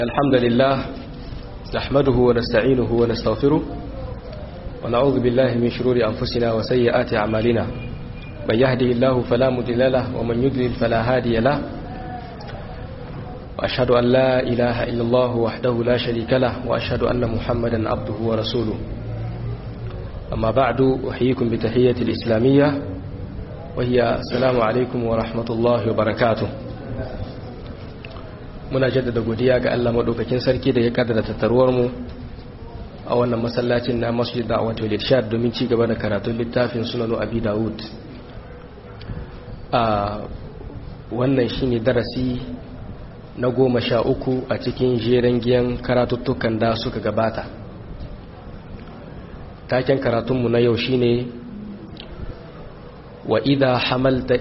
الحمد لله نحمده ونستعينه ونستغفره ونعوذ بالله من شرور أنفسنا وسيئات أعمالنا من يهده الله فلا مضل له ومن يضلل فلا هادي له وأشهد أن لا إله إلا الله وحده لا شريك له وأشهد أن محمدا عبده ورسوله أما بعد أحييكم بتحية الإسلامية وهي السلام عليكم ورحمة الله وبركاته. muna jaddada godiya ga Allah madaukakin sarki da ya kaddara tattaruwar mu a wannan masallacin na Masjid Da'wat wal Irshad domin ci gaba da karatun littafin Sunan Abi Dawud. Wannan shine darasi na 13 a cikin jeren giyan karatuttukan da suka gabata. Taken karatun mu na yau shine وإذا حملت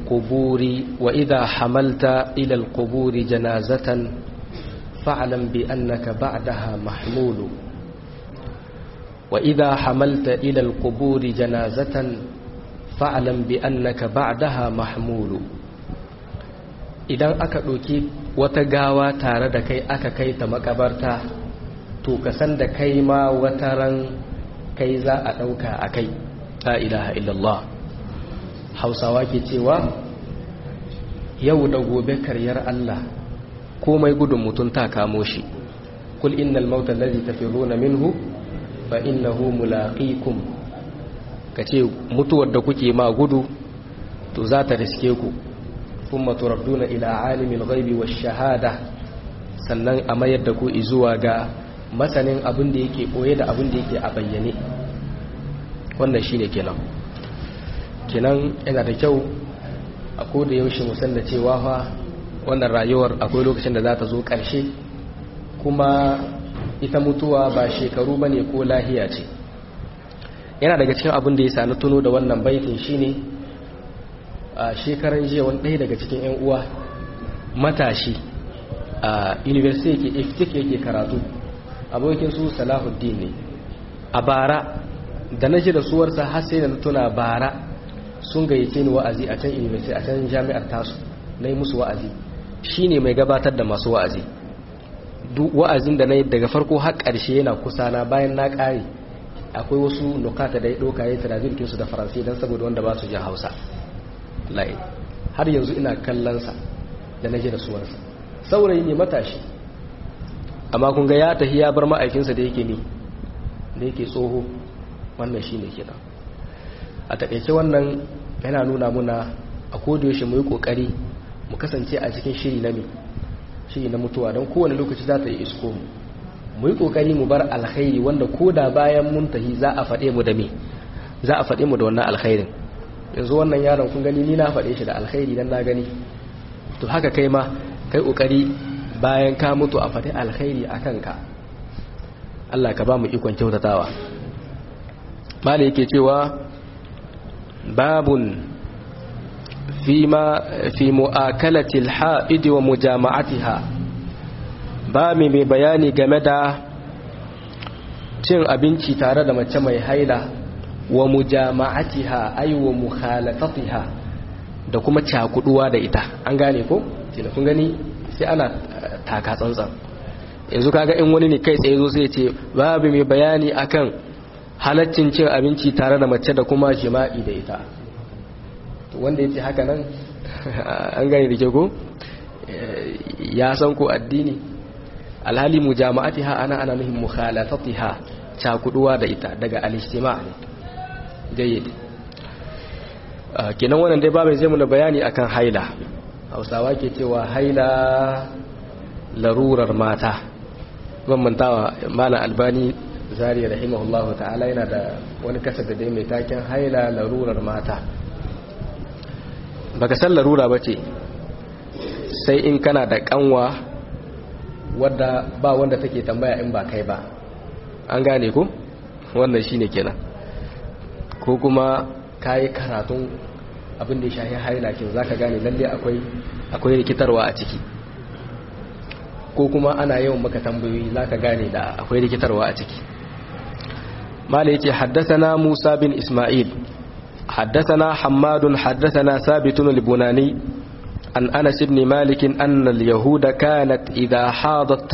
إلى القبور جنازة فاعلم بأنك بعدها محمول وإذا حملت إلى القبور جنازة فاعلم بأنك بعدها محمول idan aka ɗauki wata gawa tare da kai aka kai ta makabarta to ka san da kai ma wata ran kai za a ɗauka a kai la ilaha illallah. Hausawa ke cewa yau da gobe karyar Allah komai gudun mutum ta kamo shi. Kul innal mauta allazi tafiruna minhu fa innahu mulaqikum. Kace mutuwar da kuke ma gudu to za ta riske ku. Thumma turadduna ila alimil ghaibi wash shahada. Sannan a mayar da ku zuwa ga masanin abin da yake boye da abin da yake a bayyane. Wannan shine kenan yana da kyau a koda yaushe musan da cewa fa wannan rayuwar akwai lokacin da za ta zo ƙarshe, kuma ita mutuwa ba shekaru bane ko lahiya ce. Yana daga cikin abin da ya sani tuno da wannan baitin shine a shekaran jiya wani ɗaya daga cikin 'yan uwa matashi a university yake karatu, abokin su Salahuddin ne. A bara da na ji da suwarsa har sai da na tuna bara sun gayyace ni wa'azi a can university a can jami'ar tasu, na yi musu wa'azi. Shi ne mai gabatar da masu wa'azi. Duk wa'azin da na yi daga farko har ƙarshe yana kusa na, bayan na ƙare akwai wasu nukata da ya ɗauka ya tarazi su da faransi don saboda wanda ba su jin hausa. Har yanzu ina kallonsa da na ji da suwarsa. Saurayi ne matashi, amma kun ga ya tafi ya bar ma'aikinsa da yake tsoho. Wannan shi ne kenan. A taƙaice wannan yana nuna muna a kodayaushe mu yi ƙoƙari mu kasance a cikin shiri na mutuwa, don kowane lokaci za ta yi isko mu yi ƙoƙari mu bar alkhairi wanda ko da bayan mun tahi za a faɗe mu da wannan alkhairin. Yanzu wannan yaron kun gani ni na faɗe shi da alkhairi dan na gani, to haka kai ma kai ƙoƙari bayan ka mutu a faɗi alkhairi a kanka. Allah ka ba mu ikon kyautatawa. Mala yake cewa babun fi mu'akalatil ha'idi wa mujama'atiha, ba mai bayani game da cin abinci tare da mace mai haila wa mujama'atiha ay wa mukhalatatiha, da kuma cakuduwa da ita. An gane ko? Kina kun gani sai ana taka tsantsan. Yanzu kaga in wani ne kai tsaye zo sai ce babu mai bayani akan halaccin cin abinci tare da mace da kuma jima'i da ita. Wanda ya ce haka nan an gani da ke ko ya san ko addini. Alhali mujama'atiha ana nuhin mukhalatatiha, cakuduwa da ita daga al-ijtima' ne. Jayyid. Kenan wannan dai babu zai muna bayani akan haila. Hausawa ke cewa haila larurar mata. Ban mantawa Malam Albani Zariya rahimahullahu ta'ala yana da wani kasar da dai mai taken haila larurar mata. Baka san larura bace sai in kana da kanwa wadda ba wanda take tambaya in ba kai ba. An gane ko? Wannan shine kenan. Ko kuma kai karatun abin da ya shafi haila kin zaka gane lalle akwai rikitarwa a ciki. Ko kuma ana yawan maka tambayoyi zaka gane da akwai rikitarwa a ciki. مالي يتي حدثنا موسى بن إسماعيل حدثنا حماد حدثنا ثابت البناني عن أنس بن مالك أن اليهود كانت إذا حاضت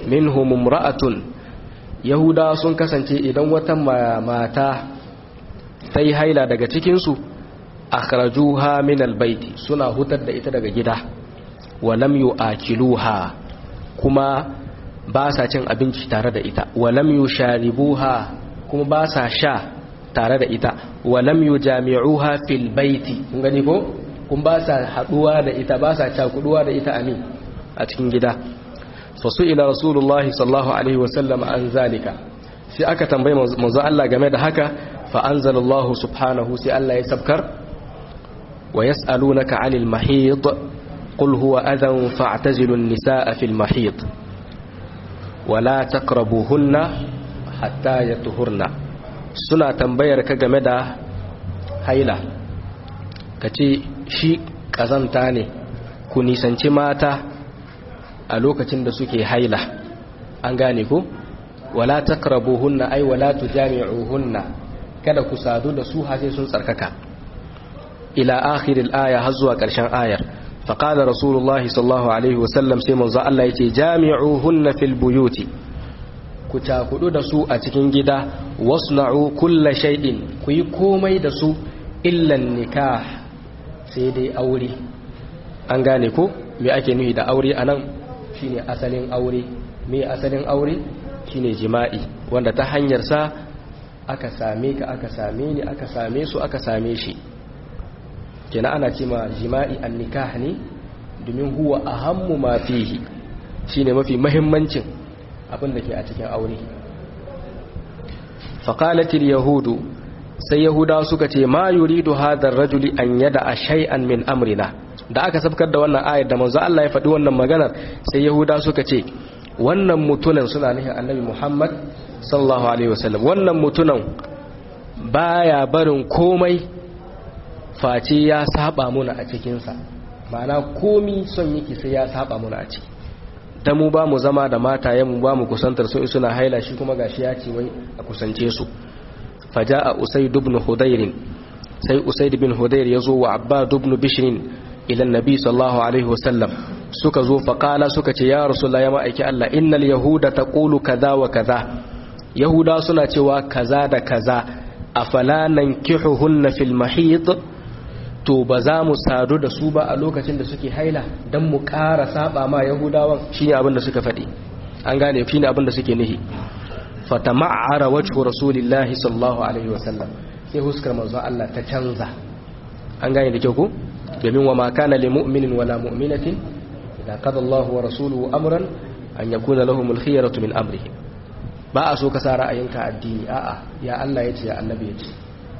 minhum imra'atun yahuda sun kasance idan wata mata ta yi haila daga cikinsu akhrajuha min albayti suna hutar da ita daga gida wa lam yu'akiluha kuma ba sa cin abinci tare da ita wa lam yusharibuha kuma ba sa sha tare da ita wa lam yujami'uha fil bayti kun gani ko kun ba sa haduwa da ita ba sa cakuduwa da ita amin a cikin gida fa su'ila rasulullahi sallallahu alaihi wasallam an zalika sai aka tambaye manzo Allah game da haka fa anzalallahu subhanahu sai Allah ya sabkar wa yas'alunaka 'anil mahid qul huwa adhan fa'tazilu an-nisaa fil mahid wa la taqrabuhunna hatta yatuhurna suna tambayar ka game da haila kace shi kazanta ne ku nisanci mata a lokacin da suke haila an gane ku wala taqrabuhunna ay wala tujami'uhunna kada ku sadu da su har sai sun tsarkaka ila akhiril aya har zuwa karshen ayar fa qala rasulullahi sallallahu alaihi wasallam sai manzo Allah yace jami'uhunna fil buyuti ku cakudu da su a cikin gida wasna'u kulla shay'in ku yi komai da su illa nikah sai dai aure an gane ko me ake nufi da aure anan shine asalin aure me asalin aure shine jima'i wanda ta hanyar sa aka same ka aka same ni aka same su aka same shi kenan ana cewa jima'i an-nikah ne domin huwa ahammu ma fihi shine mafi muhimmancin abin da ke a cikin aure faqalatil yahudu sai yahudawa suka ce ma yuridu hadha ar-rajuli an yada'a shay'an min amrina da aka sabkar da wannan ayar da manzo Allah ya faɗi wannan maganar sai yahudawa suka ce wannan mutunan suna nufin annabi Muhammad sallallahu alaihi wasallam wannan mutunan baya barin komai face ya saba muna a cikin sa ma'ana komi son yake sai ya saba muna a ciki da mu ba mu zama da matayen mu ba mu kusantar su suna haila shi kuma gashi ya ce wai a kusance su faja'a usayd ibn hudayr sai usayd ibn hudayr yazo wa abbad ibn bishr ila annabi sallallahu alaihi wasallam suka zo faqala suka ce ya rasulullahi ya ma'aiki Allah innal yahuda taqulu kaza wa kaza yahuda suna cewa kaza da kaza afala nankihuhunna fil mahid to ba za mu sadu da su ba a lokacin da suke haila don mu ƙara saba ma yahudawan shine abin da suka faɗi an gane shine abin da suke nihi fatama'ara wajhu rasulillahi sallallahu alaihi wasallam sai huskar manzo Allah ta canza an gane da kyau ko domin wa ma kana lil mu'minin wala mu'minatin idza qada Allahu wa rasuluhu amran an yakuna lahumul khiyaratu min amrihi ba a so ka sa ra'ayinka addini a'a ya Allah yace ya annabi yace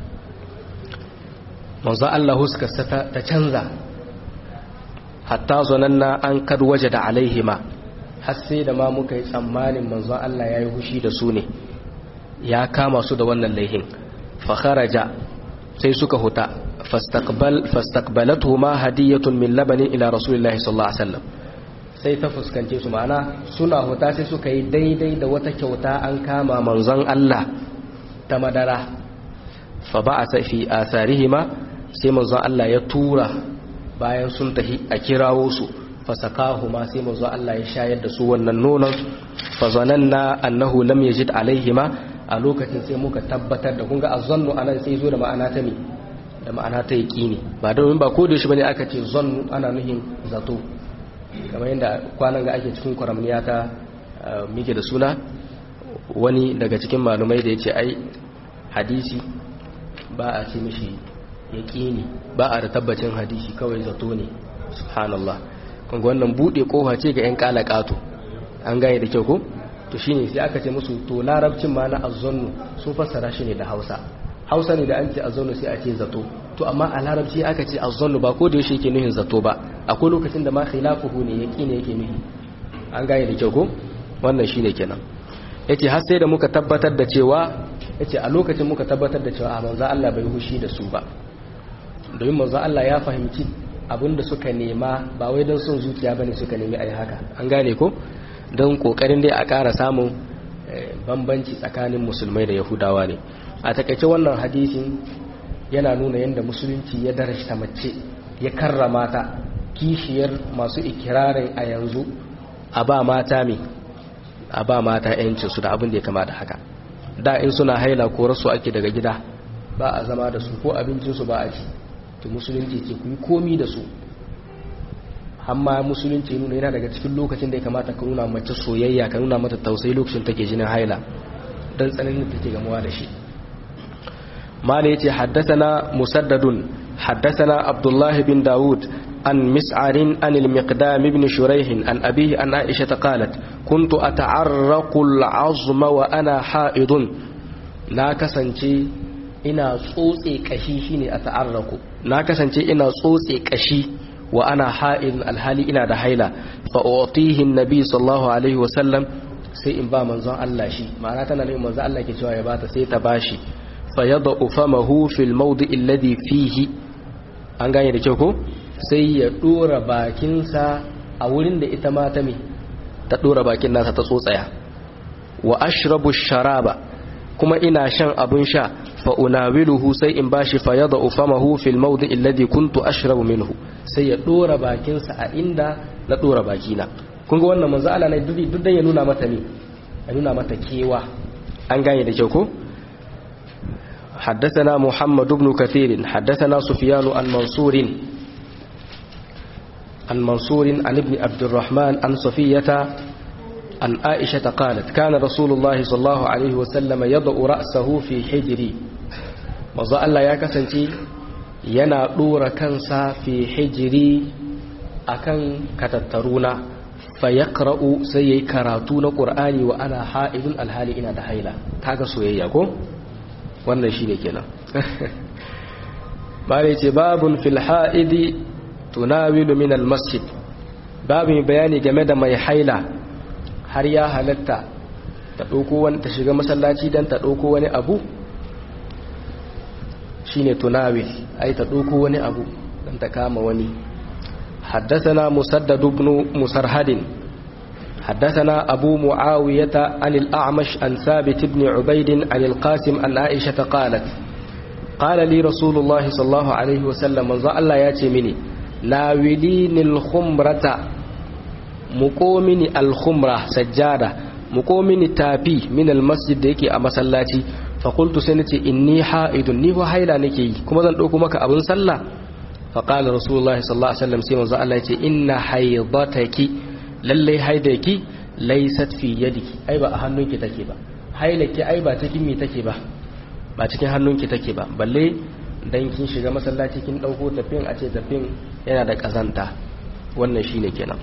manzo Allah huskarsa ta canza hatta zananna an kad wajada alaihima har sai da ma muka yi tsammanin manzo Allah yayi hushi da su ne ya kama su da wannan laihin fa kharaja sai suka huta fastaqbalatuhuma hadiyatun min labanin ila rasulillahi sallallahu alaihi wasallam sai ta fuskance su ma'ana suna huta sai suka yi daidai da wata kyauta an kama manzon Allah ta madara fa ba'atha fi atharihima sai manzon Allah ya tura bayan sun tahi a kirawo su fasakahuma sai manzon Allah ya shayar da su wannan nonon fa zananna annahu lam yajid alaihima a lokacin sai muka tabbatar da kunga azzannu anan sai zo da ma'ana ta mi da ma'ana ta yaqini ba domin ba ko da shi bane aka ce zannu ana nuhin zato kamar yadda kwanan ga ake cikin kwaramniya ta mike da suna wani daga cikin malumai da yace ai hadisi ba a ce mishi yaqini ba a da tabbacin hadisi kawai zato ne subhanallah kunga wannan bude kofa ce ga yan kalakato an gane da kyau ko to shine sai aka ce musu to larabcin ma na azzannu sun fassara shi ne da Hausa ne da an ce azzannu sai a ce zato to amma a larabci aka ce azzannu ba ko da yake yake nuhin zato ba akwai lokacin da ma khilafuhu ne yaqini yake nuhi an gane da kyau ko wannan shine kenan yace har sai da muka tabbatar da cewa yace a lokacin muka tabbatar da cewa manzo Allah bai hushi da su ba domin manzo Allah ya fahimci abinda suka nema ba wai don son zuciya bane suka nemi ayi haka an gane ko don kokarin dai a ƙara samun bambanci tsakanin musulmai da yahudawa ne a takaice wannan hadisin yana nuna yadda musulunci ya darashta mace ya karrama ta kishiyar masu ikirarin a yanzu a ba mata mai a ba mata yancinsu da abin da ya kama da haka. Da in suna haila ko rasu ake daga gida ba a zama da su ko abincinsu ba a ci, to musulunci ce ku yi komi da su. Amma musulunci nuna yana daga cikin lokacin da ya kamata ka nuna mace soyayya, ka nuna mata tausayi lokacin take jinin haila don tsananin da take gamuwa da shi. mala yace haddathana musaddadun haddathana abdullah bin daud an mis'arin an al-miqdam ibn shurayh an abihi an aisha qalat kuntu ata'arraqu al-'azma wa ana ha'idun, na kasance ina tsotse kashi, shine ata'arraqu, na kasance ina tsotse kashi wa ana ha'idun alhali ina da haila, fa utihi an-nabi sallallahu alaihi wa sallam, sai in ba manzon Allah shi, ma'ana tana ne manzon Allah ke cewa ya bata, sai ta bashi, fa yad'u famahu fil mawdi' alladhi fihi, an gane da kyau ko, sai ya dora bakinsa a wurin da ita ma ta ta dora bakin nasa ta tsotsaya. Wa ashrabu sharaba, kuma ina shan abun sha, fa unawiluhu, sai in bashi, fa yad'u famahu fil mawdi' alladhi kuntu ashrabu minhu, sai ya dora bakinsa a inda na dora bakina. kun ga wannan manzo Allah ne duk dan ya nuna mata ya nuna mata kewa, an gane da kyau ko. حدثنا محمد بن كثير حدثنا سفيان عن منصور عن ابن عبد الرحمن عن صفية عن عائشة قالت كان رسول الله صلى الله عليه وسلم يضع رأسه في حجري، manzo Allah ya kasance yana dora kansa fi hijri akan katattaruna, fa yaqra'u, sai yayi karatu na Qur'ani wa ana ha'idun alhali ina da haila. kaga soyayya ko, wannan shine kenan. bare ce babun fil ha'idi tunawilu min al masjid, babin bayani game da mai haila har ya halatta ta dauko wani, ta shiga masallaci dan ta dauko wani abu, shine tunawil, ai ta dauko wani abu dan ta kama wani. حدثنا مسدد بن مسرهد حدثنا أبو معاوية عن الأعمش عن ثابت بن عبيد عن القاسم عن عائشة قالت قال لي رسول الله صلى الله عليه وسلم من ذا الله ياتي مني ناولين الخمرة، مقومني الخمرة سجادة، مقومني تابي من المسجد ديكي أما سلاتي، فقلت سنتي إني حائد، نيو حيلا نكي كما ذا نوكو مكا أبن سلا. فقال رسول الله صلى الله عليه وسلم سيما ذا الله ياتي إن حيضتك lallai haidaki laysat fi yadiki, ai ba a hannunki take ba, hailaki ai ba cikin mi take ba, ba cikin hannunki take ba, balle dan kin shiga masallaci kin dauko tafin a ce tafin yana da kazanta, wannan shine kenan.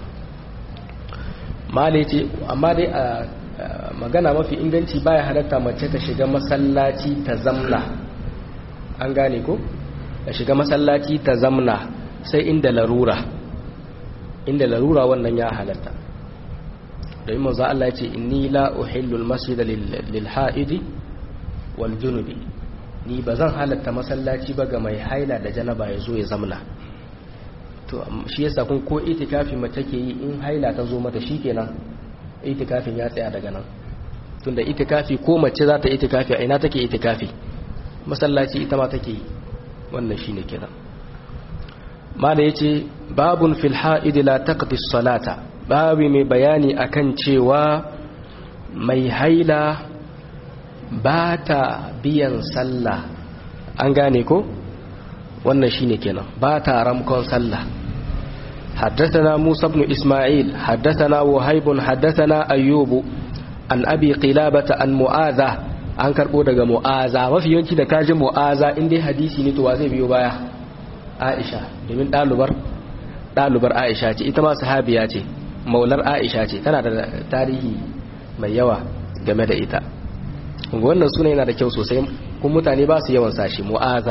mali ce amma dai a magana mafi inganci baya halatta mace ta shiga masallaci ta zamna, an gane ko, ta shiga masallaci ta zamna sai inda larura, inda larura wannan ya halatta. da yi manzo Allah ya ce inni la uhillu al-masjida lil ha'idi wal junubi, ni bazan halatta masallaci ba ga mai haila da janaba ya zo ya zamna. to shi yasa kun ko itikafi mace ke yi in haila ta zo mata shikenan itikafin ya tsaya daga nan, tunda itikafi ko mace za ta itikafi a ina take itikafi, masallaci ita ma take yi, wannan shine kenan. mala yace babun fil ha'id la taqdi as-salata, babu mai bayani akan cewa mai haila ba ta biyan sallah, an gane ko, wannan shine kenan, ba ta ramkon sallah. حدثنا موسى بن إسماعيل حدثنا وهيب حدثنا أيوب عن أبي قلابة عن معاذة، an karbo daga mu'aza, mafi yawanci da kaji mu'aza inda hadisi ne to wa zai biyo baya? Aisha, domin ɗalubar Aisha ce, ita ma sahabiya ce, maular Aisha ce, tana da tarihi mai yawa game da ita. wannan suna yana da kyau sosai, kun mutane ba su yawan sashi. Mu'aza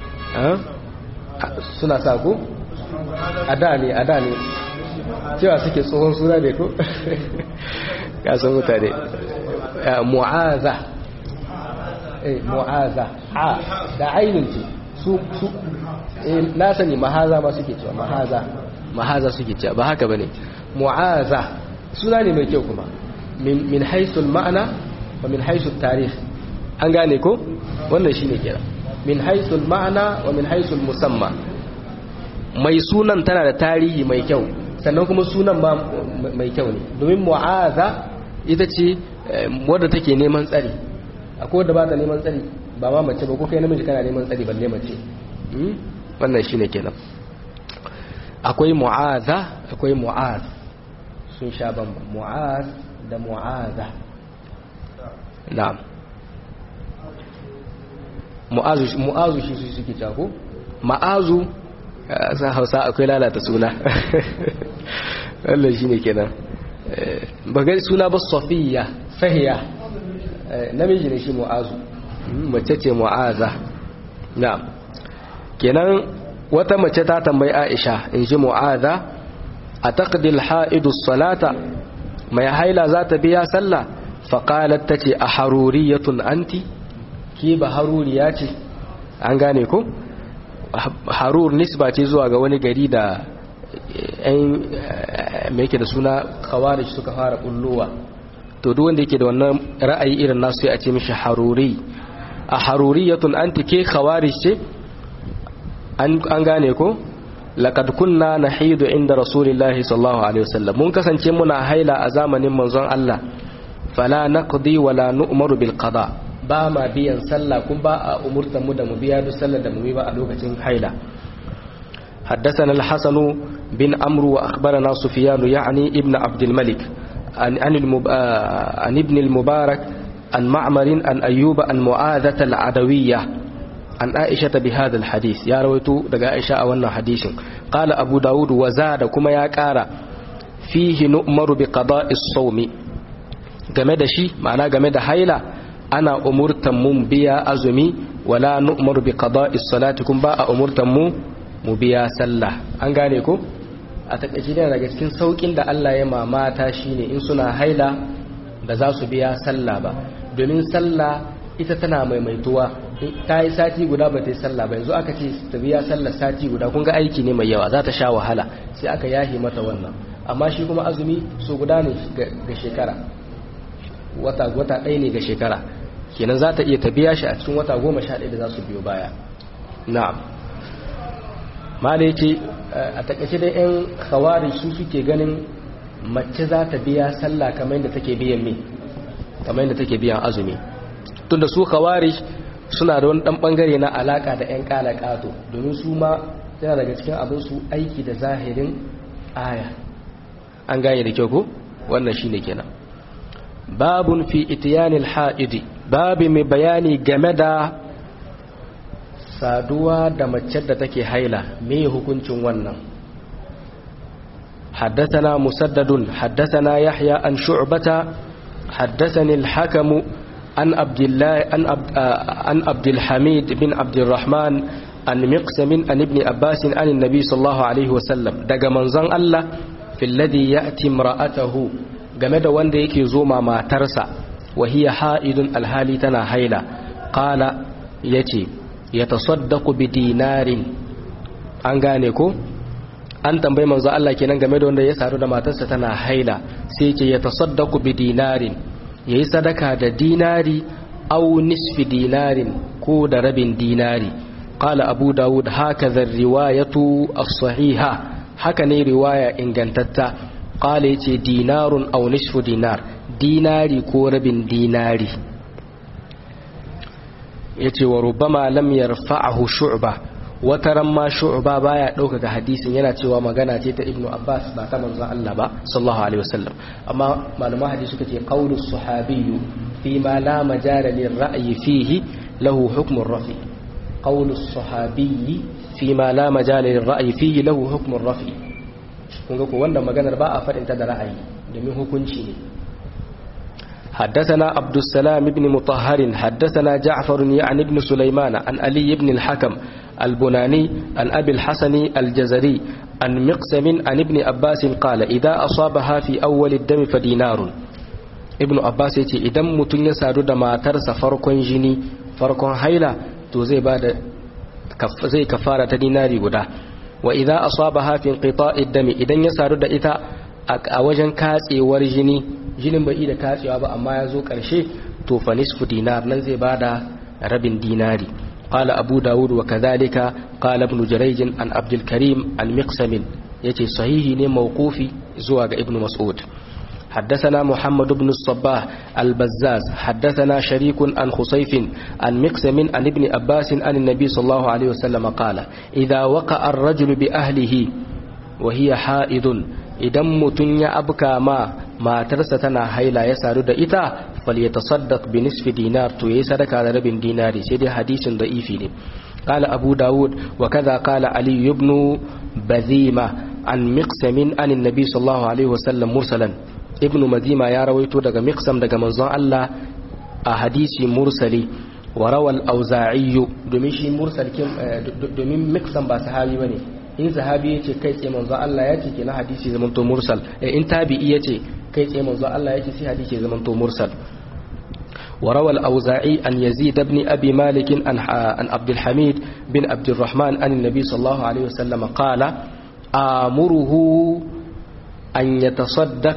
suna sa ku? a da ne cewa suke tsohon suna ne ko? kasan mutane. Mu'aza, mu'aza da ainihin ce su na sani mahaza ma suke cewa, mahaza suke cewa, ba haka bane. mu'aza suna ne mai kyau kuma, min haisul ma'ana wa min haisul tarih, an gane ko, wannan shine kira min haisul ma'ana wa min haisul musamma. mai sunan tana da tarihi mai kyau, sannan kuma sunan ma mai kyau ne, domin mu'aza ita ce wadda take neman tsari. Akwai wadda ba ta neman tsari ba ma mace ba, ko kai namiji kana neman tsari balle mace. Wannan shine kenan. Akwai mu'aza, akwai mu'az, sun sha bamba. Mu'az da mu'aza. Na'am. Mu'azu shi su suke jako. Ma'azu san Hausa akwai lalata suna. Allah shine kenan. Bagar suna ba Safiya, Sahiya. Namiji ne shi mu'azu. Mace ce mu'aza. Na'am. Kenan wata mace ta tambayi Aisha in ji mu'aza, a taqdil ha'idu salata, mai haila za ta biya sallah? Faqalat tace a haruriyatun anti, ki ba haruriya ce. An gane ko? Harur nisba ce zuwa ga wani gari da me yake da suna khawarij suka fara kullowa. To duk wanda yake da wannan ra'ayi irin nasu sai a ce mishi haruri. A haruriyatun anti, ke khawarij ce? An gane ko? Laqad kunna nahidu inda rasulillahi sallallahu alaihi wasallam, mun kasance muna haila a zamanin manzon Allah. Fala naqdi wala nu'maru bil qada, ba ma biyan sallah kun ba a umurtan mu da mu biya duk sallar da mu yi ba a lokacin haila. حدثنا الحسن بن عمرو وأخبرنا سفيان يعني ابن عبد الملك عن ابن المبارك عن معمر عن أيوب عن معاذة العدوية عن عائشة بهذا الحديث. يا رويتو دقا عائشة أولنا حديث. قال أبو داود وزاد كما يا كارا فيه نؤمر بقضاء الصوم. game da shi ma'ana game da haila ana umurtan mu biya azumi, wala nu'maru bi qada'i salati, kun ba a umurtan mu biya sallah. An gane ko? A takaice ne daga cikin saukin da Allah ya mamata shine in suna haila ba za su biya sallah ba, domin sallah ita tana maimaituwa. Ta yi sati guda ba ta yi sallah ba, yanzu aka ce ta biya sallah sati guda, kun ga aiki ne mai yawa, za ta sha wahala, sai aka yahi mata wannan. Amma shi kuma azumi so guda ne ga shekara, wata ɗaya ne ga shekara, kenan za ta iya ta biya shi a cikin wata 11 da za su biyo baya. Na'am. Ma da yake a takaice da yan khawari su suke ganin mace za ta biya sallah kamar yadda take biyan me, kamar yadda take biyan azumi. Tunda su khawari suna da wani dan bangare na alaka da yan kalakato, domin su ma yana daga cikin abin su aiki da zahirin aya. An gane da kyau ko? Wannan shine kenan. Babun fi itiyanil ha'idi, babi mai bayani game da saduwa da mace da take haila, me hukuncin wannan? حدثنا مسدد حدثنا يحيى عن شعبة حدثني الحكم عن عبد الحميد بن عبد الرحمن عن مقسم عن ابن عباس عن النبي صلى الله عليه وسلم دغ منزon Allah في الذي يأتي امرأته game da wanda yake zo ma matarsa wa hiya haidun alhali tana haila. Qala yace yatasaddaqu bi dinarin. An gane ko? An tambayi manzo Allah kenan game da wanda ya sadu da matarsa tana haila, sai yace yatasaddaqu bi dinarin, yayi sadaka da dinari aw nisfi dinarin, ko da rabin dinari. Qala Abu Dawud hakaza riwayatu as-sahiha, haka ne riwaya ingantatta. Qala yace dinarun aw nisfu dinar, dinari ko rabin dinari. Yace wa rubbama lam yarfa'ahu Shu'ba, wataran ma Shu'ba baya ɗaukaka hadisin, yana cewa magana ce ta Ibn Abbas ba ta manzon Allah ba sallallahu alaihi wasallam. Amma malaman hadisi suka ce qawlu sahabiyyu fi ma la majala lirra'yi fihi lahu hukmu ar-rafi. Qawlu sahabiyyi fi ma la majala lirra'yi fihi lahu hukmu ar-rafi. kun ga ko wannan maganar ba a faɗin ta da ra'ayi domin hukunci ne. حدثنا عبد السلام بن مطهر حدثنا جعفر يعني ابن سليمان عن علي بن الحكم البناني عن أبي الحسن الجزري عن مقسم عن ابن عباس قال إذا أصابها في أول الدم فدينار. ابن عباس يتي إذا متن يسادو دما ترس فرق جني فرق حيلة تو زي بعد زي كفارة ديناري غدا. وإذا أصابها في انقطاع الدم إذا يسادو دا إتا أوجن كاسي ورجني jinin bai da katsewa ba amma ya zo ƙarshe to fa nisfu dinar, nan zai bada rabin dinari. Qala Abu Dawud wa kadhalika qala Ibn Jurayj an Abdul Karim al-Miqsam, yace sahihi ne mawqufi zuwa ga Ibn Mas'ud. حدثنا محمد بن الصباح البزاز حدثنا شريك عن خصيف عن مقسم عن ابن عباس عن النبي صلى الله عليه وسلم قال إذا وقع الرجل بأهله وهي حائض idan mutum ya abka matarsa tana haila ya sadu da ita falyatasaddaq bi nisfi dinar to yayi sadaka da rabin dinari sai dai hadisin da'ifi ne qala abu daud wa kaza qala ali ibn bazima an miqsam an annabi sallallahu alaihi wasallam mursalan ibn mazima ya rawaito daga miqsam daga manzon Allah a hadisi mursali wa rawal auza'i domin shi mursal domin miqsam ba sahabi bane in sahabi yace kai tsaye manzo Allah yace kenan hadisi zaman to mursal in tabi'i yace kai tsaye manzo Allah yace sai hadisi zaman to mursal وروى الأوزاعي أن يزيد بن أبي مالك عن عبد الحميد بن عبد الرحمن عن النبي صلى الله عليه وسلم قال آمره أن يتصدق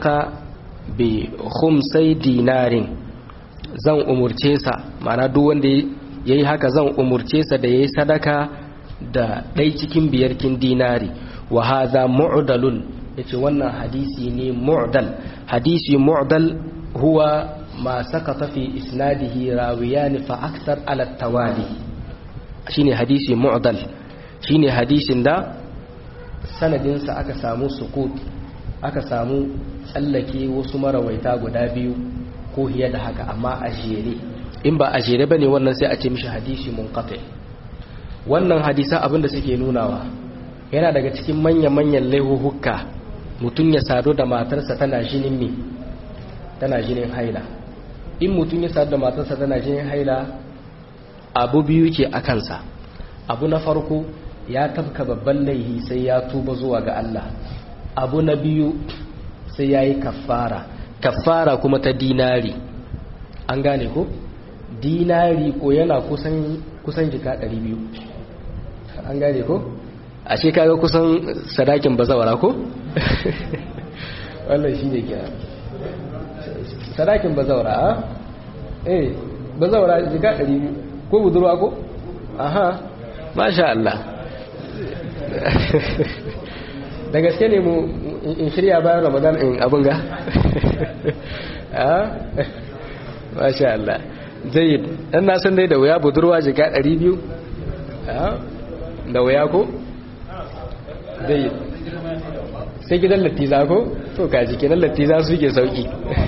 بخمسي دينار زن أمرتيسا معنى دوان دي يهي هكا زن أمرتيسا دي يهي صدقة da ɗai cikin biyarkin dinari wa hadha mu'dalun yace wannan hadisi ne mu'dal hadisi mu'dal huwa ma sakata fi isnadihi rawiyan fa akthar ala tawali shine hadisi mu'dal shine hadisin da sanadin sa aka samu sukut aka samu tsallake wasu marawaita guda biyu ko hiya da haka amma a jere in ba a jere bane wannan sai a ce mishi hadisi munqati wannan hadisa abinda suke nunawa yana daga cikin manya-manyan laihuhukka mutum ya sadu da matarsa tana jinin haila in mutum ya sadu da matarsa tana jinin haila abu biyu ke a kansa abu na farko ya tafka babban laihi sai ya tuba zuwa ga Allah abu na biyu sai ya yi kafara kuma ta dinari an gane ko dinari ko yana kusan jika 200 an gane ko a ce kaga kusan sadakin bazawara ko wannan shi ne kira sadakin bazawara bazawara jika 200 ko budurwa ko aha masha Allah da gaske ne mu in shirya bayan ramadan in abin ga masha Allah zai dan na san dai da wuya budurwa jika 200 da waya ko zai sai gidan lattiza ko to kaji kenan lattiza su ke sauki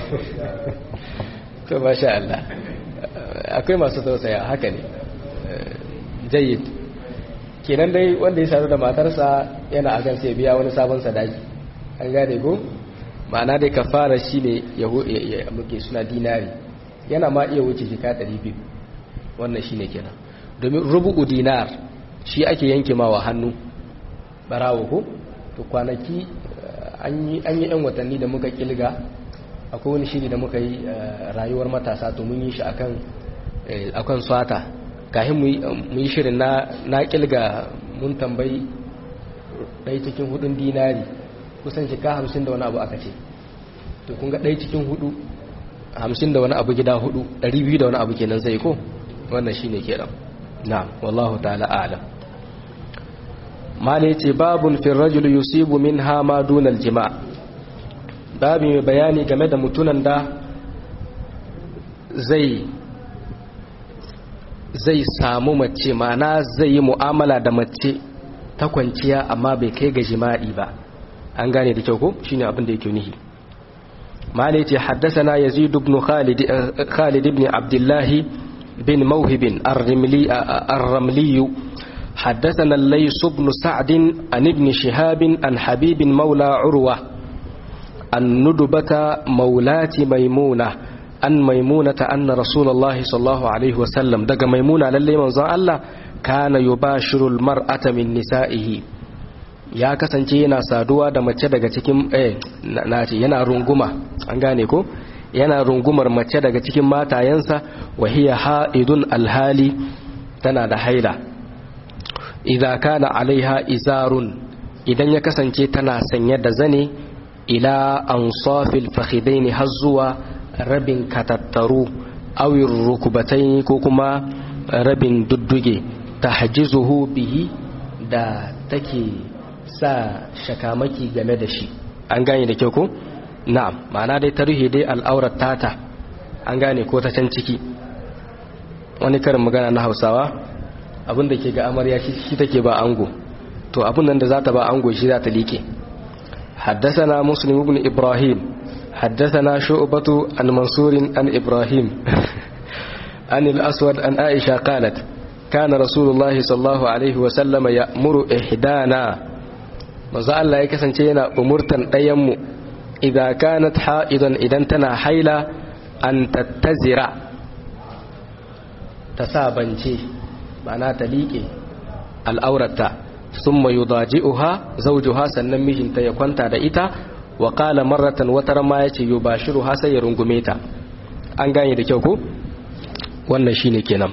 to masha Allah akwai masu tausaya haka ne jayyid kenan dai wanda ya sadu da matarsa yana akan sai biya wani sabon sadaki an gane ko ma'ana dai kafara shine ya muke suna dinari yana ma iya wuce jika 200 wannan shine kenan domin rubu'u dinar shi ake yanke mawa hannu barawo ko to kwanaki an yi yan watanni da muka kilga akwai wani shiri da muka yi rayuwar matasa to mun yi shi akan swata kafin mu yi shirin na kilga mun tambayi ɗaya cikin 4 dinari kusan shika 50 da wani abu aka ce to kun ga ɗaya cikin 4 50 da wani abu gida 4 200 da wani abu kenan zai ko wannan shine kenan na'am wallahu ta'ala a'lam mali ce babun fi rajul yusibu minha ma dunal jima' babu mai bayani game da mutunan da zai samu mace ma'ana zai yi mu'amala da mace ta kwanciya amma bai kai ga jima'i ba an gane da kyau ko shine abin da yake nihi mali ce haddathana yazid ibn khalid ibn abdullah بن موهب الرملي حدثنا الليث بن سعد عن ابن شهاب عن حبيب مولى عروة الندبة مولاة ميمونة أن ميمونة أن رسول الله صلى الله عليه وسلم دق ميمونة للي منظر الله كان يباشر المرأة من نسائه ya kasance yana saduwa da mace daga cikin yana runguma an gane ko yana rungumar mace daga cikin matayensa wa hiya haidun alhali tana da haila idza kana alaiha izarun idan ya kasance tana sanye da zane ila ansafil fakhidaini har zuwa rabin katattaru awir rukubataini ko kuma rabin dudduge tahjizuhu bihi da take sa shakamaki game da shi an gane da kyau ko na'am ma'ana dai ta ruhe dai al'aurar tata an gane ko ta can ciki wani karin magana na Hausawa abinda ke ga amarya shi take ba ango to abin nan da za ta ba ango shi za ta liƙe. حدثنا مسلم بن إبراهيم حدثنا شعبة عن منصور عن إبراهيم عن الأسود عن عائشة قالت كان رسول الله صلى الله عليه وسلم يأمر إحدانا ماذا الله يكسنتينا أمرتا أيام إذا كانت حائضا إذا انتنا حيلا أن تتزرع تسابنشي معناها تليكي الأورة ثم يضاجئها زوجها sannan mijinta ya kwanta da ita wa qala marratan watar ma yace yubashiruha sai ya rungume ta an gane da kyau ko wannan shine kenan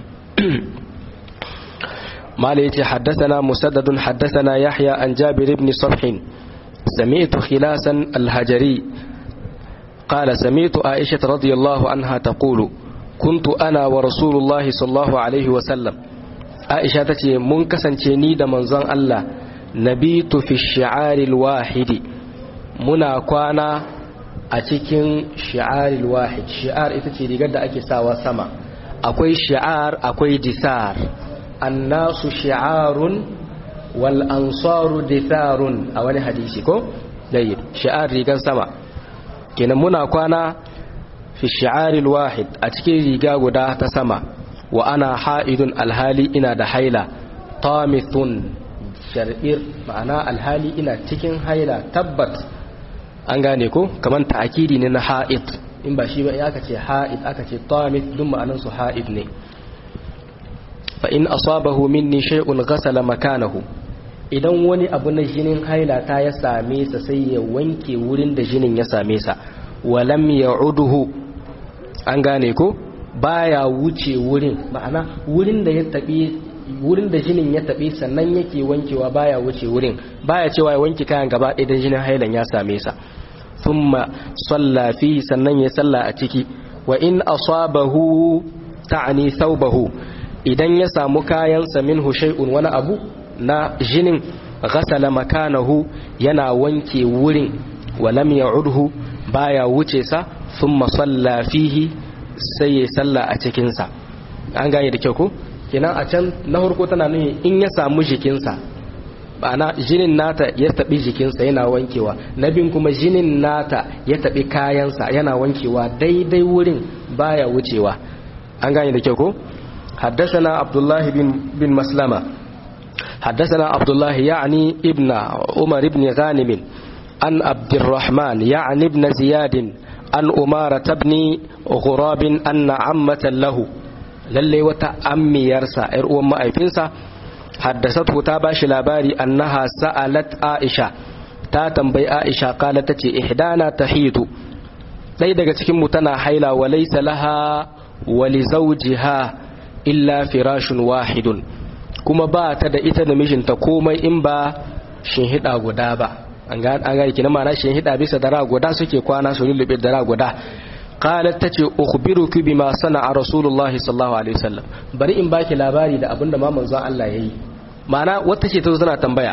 mala yace haddathana musaddad haddathana yahya an jabir ibn sarh sami'tu khilasan al-hajari qala sami'tu aisha radhiyallahu anha taqulu kuntu ana wa rasulullahi sallallahu alaihi wa sallam aisha ta ce mun kasance ni da manzon Allah nabitu fi shi'aril wahidi muna kwana a cikin shi'aril wahid shi'ar ita ce rigar da ake sawa sama akwai shi'ar akwai disar annasu shi'arun wal ansaru disarun a wani hadisi ko dai shi'ar rigar sama kenan muna kwana fi shi'aril wahid a cikin riga guda ta sama wa ana ha'idun alhali ina da haila tamithun shar'ir ma'ana alhali ina cikin haila tabbat an gane ko kaman ta'kidi ne na ha'id in ba shi ba in aka ce ha'id aka ce tamith duk ma'anan su ha'id ne fa in asabahu minni shay'un ghasala makanahu idan wani abu na jinin haila ta ya same sa sai ya wanke wurin da jinin ya same sa walam ya'uduhu an gane ko baya wuce wurin ma'ana wurin da ya tabi wurin da jinin ya tabi sannan yake wankewa baya wuce wurin baya cewa ya wanke kayan gaba idan jinin hailan ya same sa thumma salla fihi sannan ya salla a ciki wa in asabahu ta'ni thawbahu idan ya samu kayan sa minhu shay'un wani abu na jinin ghasala makanahu yana wanke wurin wa lam ya'udhu baya wuce sa thumma salla fihi sai ya salla a cikinsa an gane da kyau ko kenan a can na farko tana nuni in ya samu jikinsa ba'ana jinin nata ya tabi jikinsa yana wankewa na bin kuma jinin nata ya tabi kayansa yana wankewa daidai wurin baya wucewa an gane da kyau ko حدثنا عبد الله بن مسلمة حدثنا عبد الله يعني ابن عمر بن غانم عن عبد الرحمن يعني ابن زياد an umara tabni ghurabin anna ammatan lahu lalle wata ammiyarsa yar uwan ma'aifinsa haddasatu ta bashi labari annaha sa'alat aisha ta tambayi aisha kala tace ihdana tahidu dai daga cikin mu tana haila wa laysa laha wa li zawjiha illa firashun wahidun kuma ba ta da ita da mijinta komai in ba shinhida guda ba an ga kina mana shinhida bisa dara guda suke kwana su lulube dara guda qalat tace ukhbiruki bima sana'a rasulullah sallallahu alaihi wasallam bari in baki labari da abinda ma manzon Allah yayi mana wata ce ta zo tana tambaya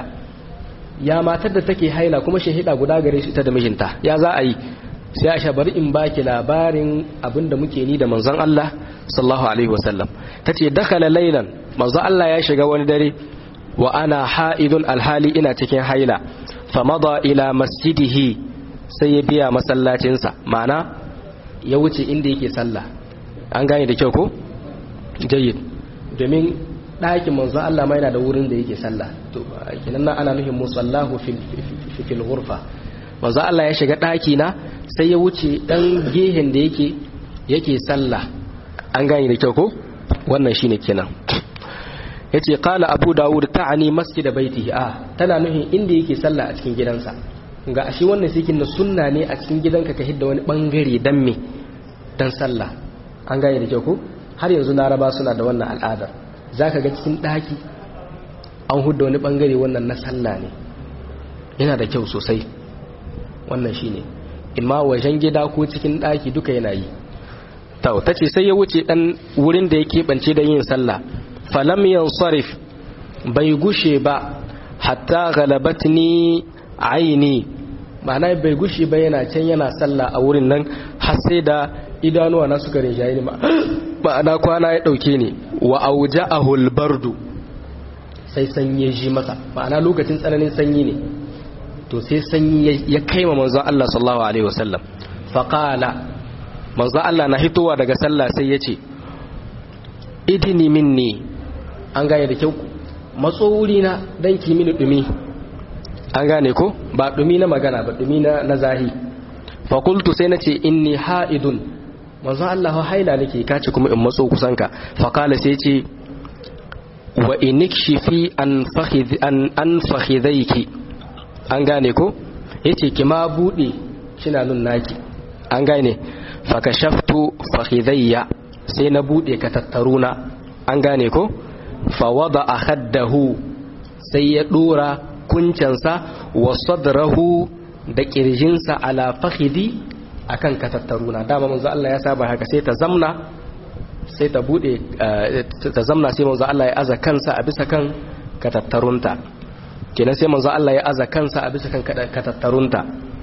ya matar da take haila kuma shinhida guda gare shi ita da mijinta ya za a yi sai Aisha bari in baki labarin abinda muke ni da manzon Allah sallallahu alaihi wasallam tace dakhala laylan manzon Allah ya shiga wani dare wa ana haidun alhali ina cikin haila famada ila masjidihi sai ya biya masallacinsa ma'ana ya wuce inda yake sallah an gane da kyau ko jayyid domin ɗakin manzo Allah ma yana da wurin da yake sallah to kinan ana nufin musallahu fil ghurfa manzo Allah ya shiga ɗaki na sai ya wuce dan gehen da yake sallah an gane da kyau ko wannan shine kenan yace qala abu daud ta'ani masjid baitihi tana nufin inda yake sallah a cikin gidansa ga ashe wannan sikin na sunna ne a cikin gidanka ka hidda wani bangare dan me dan sallah an gane da kyau ko har yanzu laraba suna da wannan al'adar zaka ga cikin daki an hudda wani bangare wannan na sallah ne yana da kyau sosai wannan shine imma wajen gida ko cikin daki duka yana yi tace sai ya wuce dan wurin da yake bance da yin sallah falam yansarif bai gushe ba hatta galabatni aini ma'ana bai gushi ba yana can yana sallah a wurin nan har sai da idanuwa na suka rinjaye ni ma'ana kwana ya dauke ni wa auja'ahul bardu sai sanyi ya ji masa ma'ana lokacin tsananin sanyi ne to sai sanyi ya kaima manzo Allah sallallahu alaihi wasallam faqala manzo Allah na hitowa daga sallah sai yace idini minni an gane da kyau matso wuri na dan ki mini dumi an gane ko ba dumi na magana ba dumi na zahi fa qultu sai nace inni haidun manzo Allah haila nake kace kuma in matso kusanka fa qala sai yace wa inikshifi an fakhidhaiki an gane ko yace ki ma bude kina nun naki an gane fa kashaftu fakhidhayya sai na bude ka tattaruna an gane ko fa wada khaddahu sai ya dora kuncansa wa sadrahu da kirjinsa ala fakhidi akan ka tattaruna dama manzo Allah ya saba haka sai ta zamna sai ta bude ta zamna sai manzo Allah ya aza kansa a bisa kan katattarunta kenan sai manzo Allah ya aza kansa a bisa kan katattarunta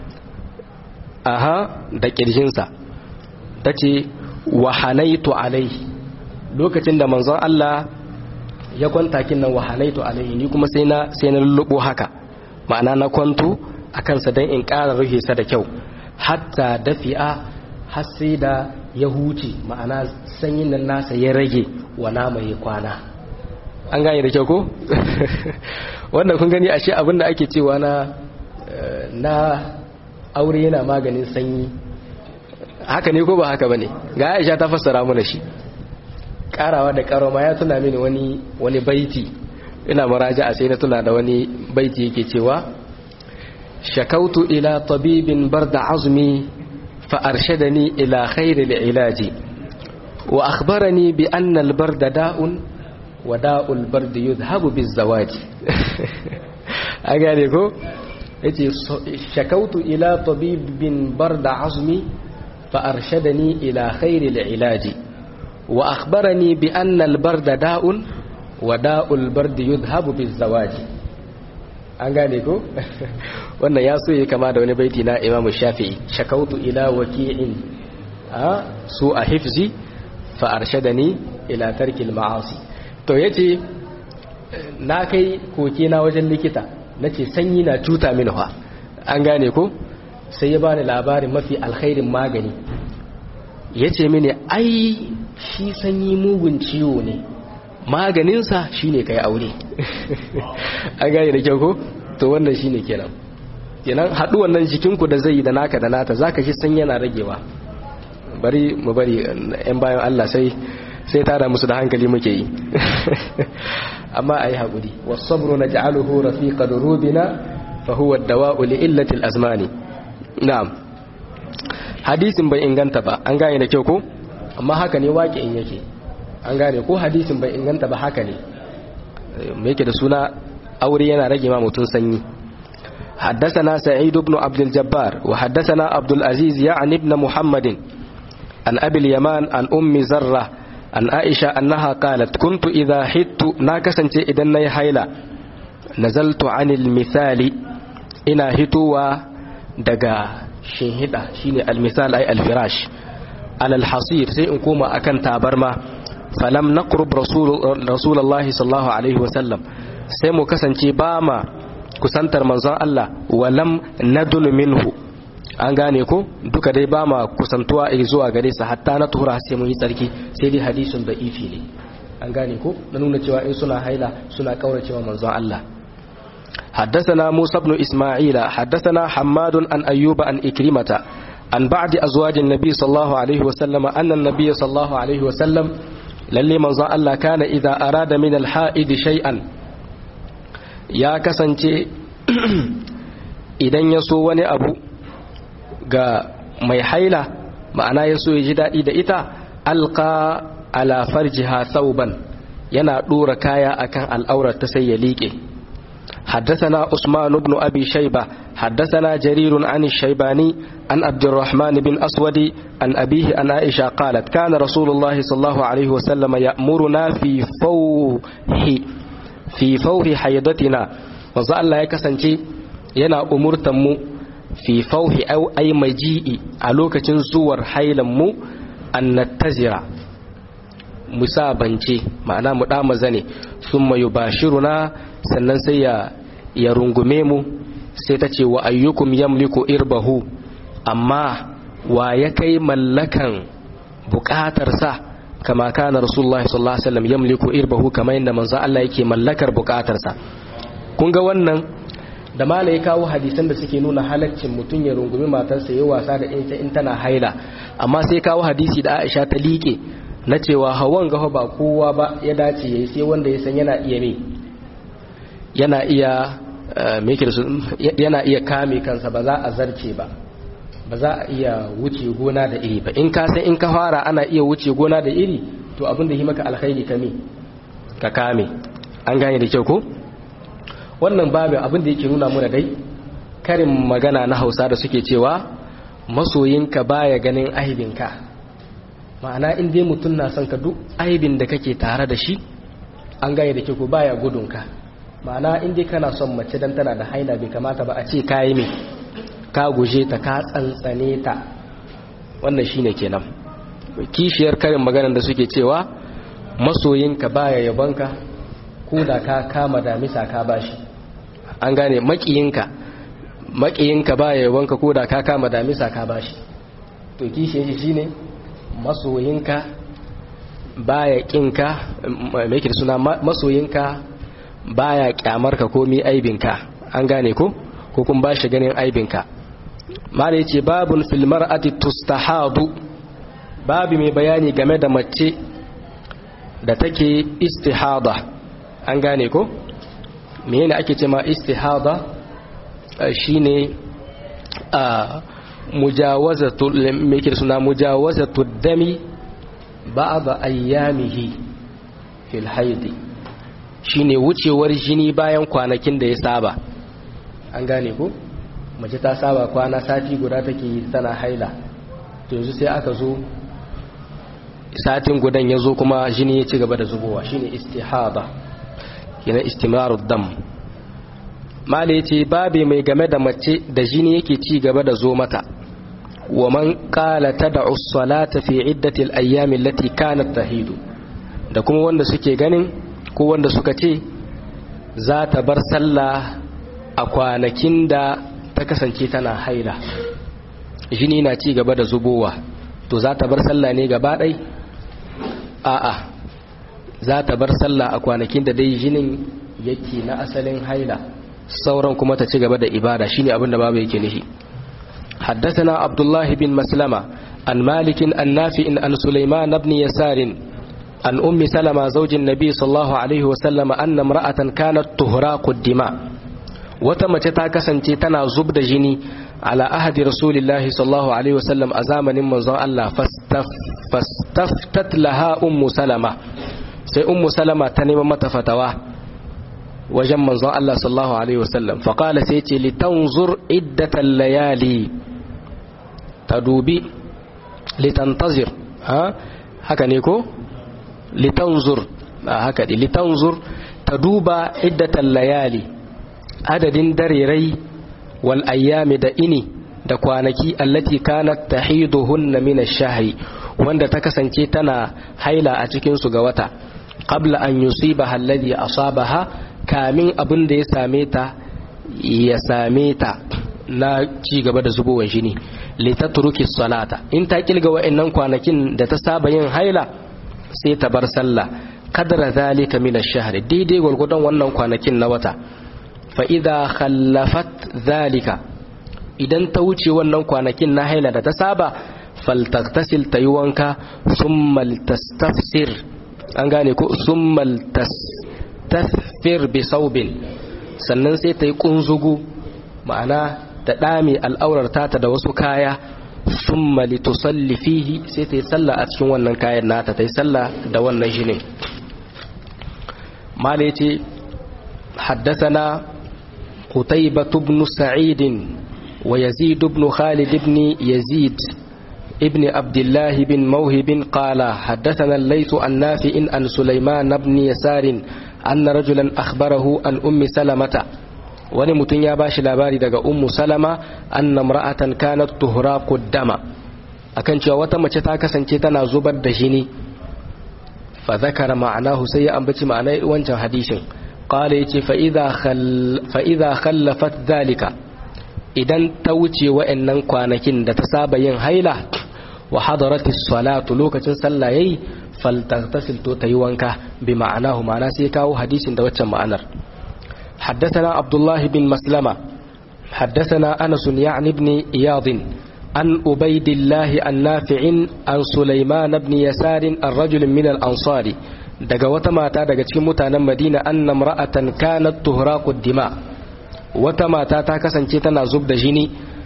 aha da kirjinsa tace wa hanaitu alaihi lokacin da manzo Allah ya kwanta kinnan wa hanaitu alaihi ni kuma sai na lullubo haka ma'ana na kwanto akan sa dan in ƙara ruhe sa da kyau hatta dafi'a har sai da ya huce ma'ana sanyin nan nasa ya rage wa nama ya kwana an gane da kyau ko wannan kun gani ashe abinda ake cewa na aure yana maganin sanyi haka ne ko ba haka bane ga Aisha ta fassara mana shi karawa da karoma ya tuna mini wani baiti ina muraja'a sai na tuna da wani baiti yake cewa shakautu ila tabibin barda azmi فأرشدني إلى خير العلاج وأخبرني بأن البرد داء وداء البرد يذهب بالزواج أقاليكو شكوت إلى طبيب برد عظمي فأرشدني إلى خير العلاج وأخبرني بأن البرد داء وداء البرد يذهب بالزواج أقاليكو wannan ya so ya kama da wani baiti na Imam Shafi'i shakautu ila waki'in su a hifzi fa arshadani ila tarkil ma'asi to yace na kai koke na wajen likita nace sanyi na cuta mini fa an gane ko sai ya bani labarin mafi alkhairin magani yace mini ai shi sanyi mugun ciwo ne maganinsa shine kai aure an gane da kyau ko to wannan shine kenan haɗuwan nan jikinku da zai yi da naka da nata za ka shi san yana ragewa bari mu bari yan bayan Allah sai tara musu da hankali muke yi amma a yi haƙuri wasu sabro na ja'aluhu rafiqa durubina fa huwa dawa'u li illati al-azmani na'am hadisin bai inganta ba an gane da kyau ko amma haka ne waƙi'in yake an gane ko hadisin bai inganta ba haka ne me yake da suna aure yana rage ma mutun sanyi حدثنا سعيد بن عبد الجبار وحدثنا عبد العزيز يعني ابن محمد عن أبي اليمان عن أم زرة عن عائشة أنها قالت كنت إذا حدت ناكسا إذن حيلا نزلت عن المثال إنا هتوا دقا شهدة شيني المثال أي الفراش على الحصير سيئنكم أكن تابرما فلم نقرب رسول الله صلى الله عليه وسلم سيمو كسا باما kusantar manzon Allah walam nadun minhu an gane ko duka dai ba ma kusantuwa zuwa gare sa hatta na tura sai mun yi tsarki sai dai hadisin da ifi ne an gane ko na nuna cewa in suna haila suna kauracewa manzon Allah حدثنا موسى بن إسماعيل حدثنا حماد عن أيوب عن إكرمة عن بعض أزواج النبي صلى الله عليه وسلم أن النبي صلى الله عليه وسلم للي منظر الله كان إذا أراد من الحائد شيئا ya kasance idan ya so wani abu ga mai haila ma'ana ya so ya ji daɗi da ita alqa ala farjiha thawban yana ɗora kaya akan al'aurar ta sai ya liƙe حدثنا عثمان بن أبي شيبة حدثنا جرير عن الشيباني عن عبد الرحمن بن أسود عن أبيه عن عائشة قالت كان رسول الله صلى الله عليه وسلم يأمرنا fi fauhi haidatina wanzu Allah ya kasance yana umurtan mu fi fauhi ay maji'i a lokacin zuwar hailan mu an nattazira musabance ma'ana mu da maza ne summa yubashiruna sannan sai ya rungume mu sai ta ce wa ayyukum yamliku irbahu amma wa ya kai mallakan bukatarsa kama kana rasulullahi sallallahu alaihi wasallam yamliku irbahu kamar yadda manzo Allah yake mallakar bukatarsa. Kun ga wannan da malai kawo hadisan da suke nuna halaccin mutun ya rungumi matarsa yayin wasa da ita in tana haila, amma sai kawo hadisi da Aisha ta liƙe na cewa hawan gafa ba kowa ba ya dace yayi sai wanda ya san yana iya kame kansa ba za a zarce ba za a iya wuce gona da iri ba. In ka san in ka fara ana iya wuce gona da iri to abin da yi maka alkhairi ka kame. An gane da kyau ko wannan babu abin da yake nuna muna dai karin magana na Hausa da suke cewa masoyinka baya ganin aibinka, ma'ana in dai mutum na son ka duk aibin da kake tare da shi an gane da kyau ko baya gudunka, ma'ana in dai kana son mace dan tana da haila bai kamata ba a ce kayi me ka guje ta ka tsantsane ta. Wannan shine kenan kishiyar karin maganar da suke cewa masoyinka baya yabonka ko da ka kama damisa ka bashi. An gane makiyinka baya yabonka ko da ka kama damisa ka bashi. To kishiyar shi shine masoyinka baya kinka me yake suna masoyinka baya kyamarka komai aibinka. An gane ko kun bashi ganin aibinka. Mala yace babun fil mar'ati tustahadu, babu mai bayani game da mace da take istihada. An gane ko menene ake cewa istihada? Shine mujawazatu dami ba'da ayyamihi fil haidi, shine wucewar jini bayan kwanakin da ya saba. An gane ko mace ta saba kwana sati guda take tana haila, to yanzu sai aka zo satin gudan ya zo kuma jini ya ci gaba da zubowa, shine istihada, yana istimrarud dam. Mala yace babe mai game da mace da jini yake ci gaba da zo mata. Wa man qala tad'u as-salata fi iddati al-ayyam allati kanat tahidu, da kuma wanda suke ganin ko wanda suka ce za ta bar sallah a kwanakin da ta kasance tana haila, jini na ci gaba da zubowa, to za ta bar sallah ne gaba ɗai? A'a, za ta bar sallah a kwanakin da dai jinin yake na asalin haila, sauran kuma ta ci gaba da ibada. Shine abin da babu yake nihi. حدثنا عبد الله بن مسلمة عن مالك النافع عن سليمان بن يسار عن أم سلمة زوج النبي صلى الله عليه وسلم أن امرأة كانت تهراق الدماء، وتمتتا كسنتي تنا زبد جني على أهد رسول الله صلى الله عليه وسلم أزامن منظر الله فاستفتت لها أم سلمة، سي أم سلمة تنم متفتوا وجم منظر الله صلى الله عليه وسلم، فقال سيتي لتنظر عدة الليالي، تدوبي لتنتظر haka ne ko litanzur haka ne litanzur taduba iddatan layali, adadin darerai wal ayyami da ini da kwanaki allati kanat tahiduhunna min ash-shahri, wanda ta kasance tana haila a cikin su ga wata, qabla an yusibaha alladhi asabaha, kamin abin da ya same ta na ci gaba da zubowar jini. Litatruki salata, in ta kilga wa'annan kwanakin da ta saba yin haila sai ta bar sallah, kadara zalika min ash-shahr, daidai gurgudan wannan kwanakin na wata. Fa idha khallafat zalika, idan ta wuce wannan kwanakin na haila da ta saba, faltaghtasil, tayi wanka, thumma tastafsir, an gane ko, thumma tastafir bi saubin, sannan sai tayi kunzugu, ma'ana ta dame al'aurar ta da wasu kaya, thumma litusalli fihi, sai tayi sallah a cikin wannan kayan nata, tayi sallah da wannan jinin. mala yace haddathana قتيبة بن سعيد ويزيد بن خالد بن يزيد ابن عبد الله بن موهب قال حدثنا الليث عن نافع عن سليمان بن يسار أن رجلا أخبره عن أم سلمة wani mutum ya bashi labari daga ummu salama anna imra'atan kanat tuhraqu dama akan cewa wata mace ta kasance tana zubar da jini fa zakara ma'anahu sai ya ambaci ma'anar wancan hadisin qala yace fa idha khallafat dhalika idan ta wuce wa'annan kwanakin da ta saba yin haila wa hadaratis salatu lokacin sallah yayi faltaghtasil to tayi wanka bi ma'anahu ma'ana sai kawo hadisin da waccan ma'anar حدثنا عبد الله بن مسلمة حدثنا أنس يعني بن إياض عن عبيد الله النافع عن سليمان بن يسار الرجل من الأنصار daga wata mata daga cikin mutanen Madina anna imra'atan kanat tuhraqu dima wata mata ta kasance tana zub da jini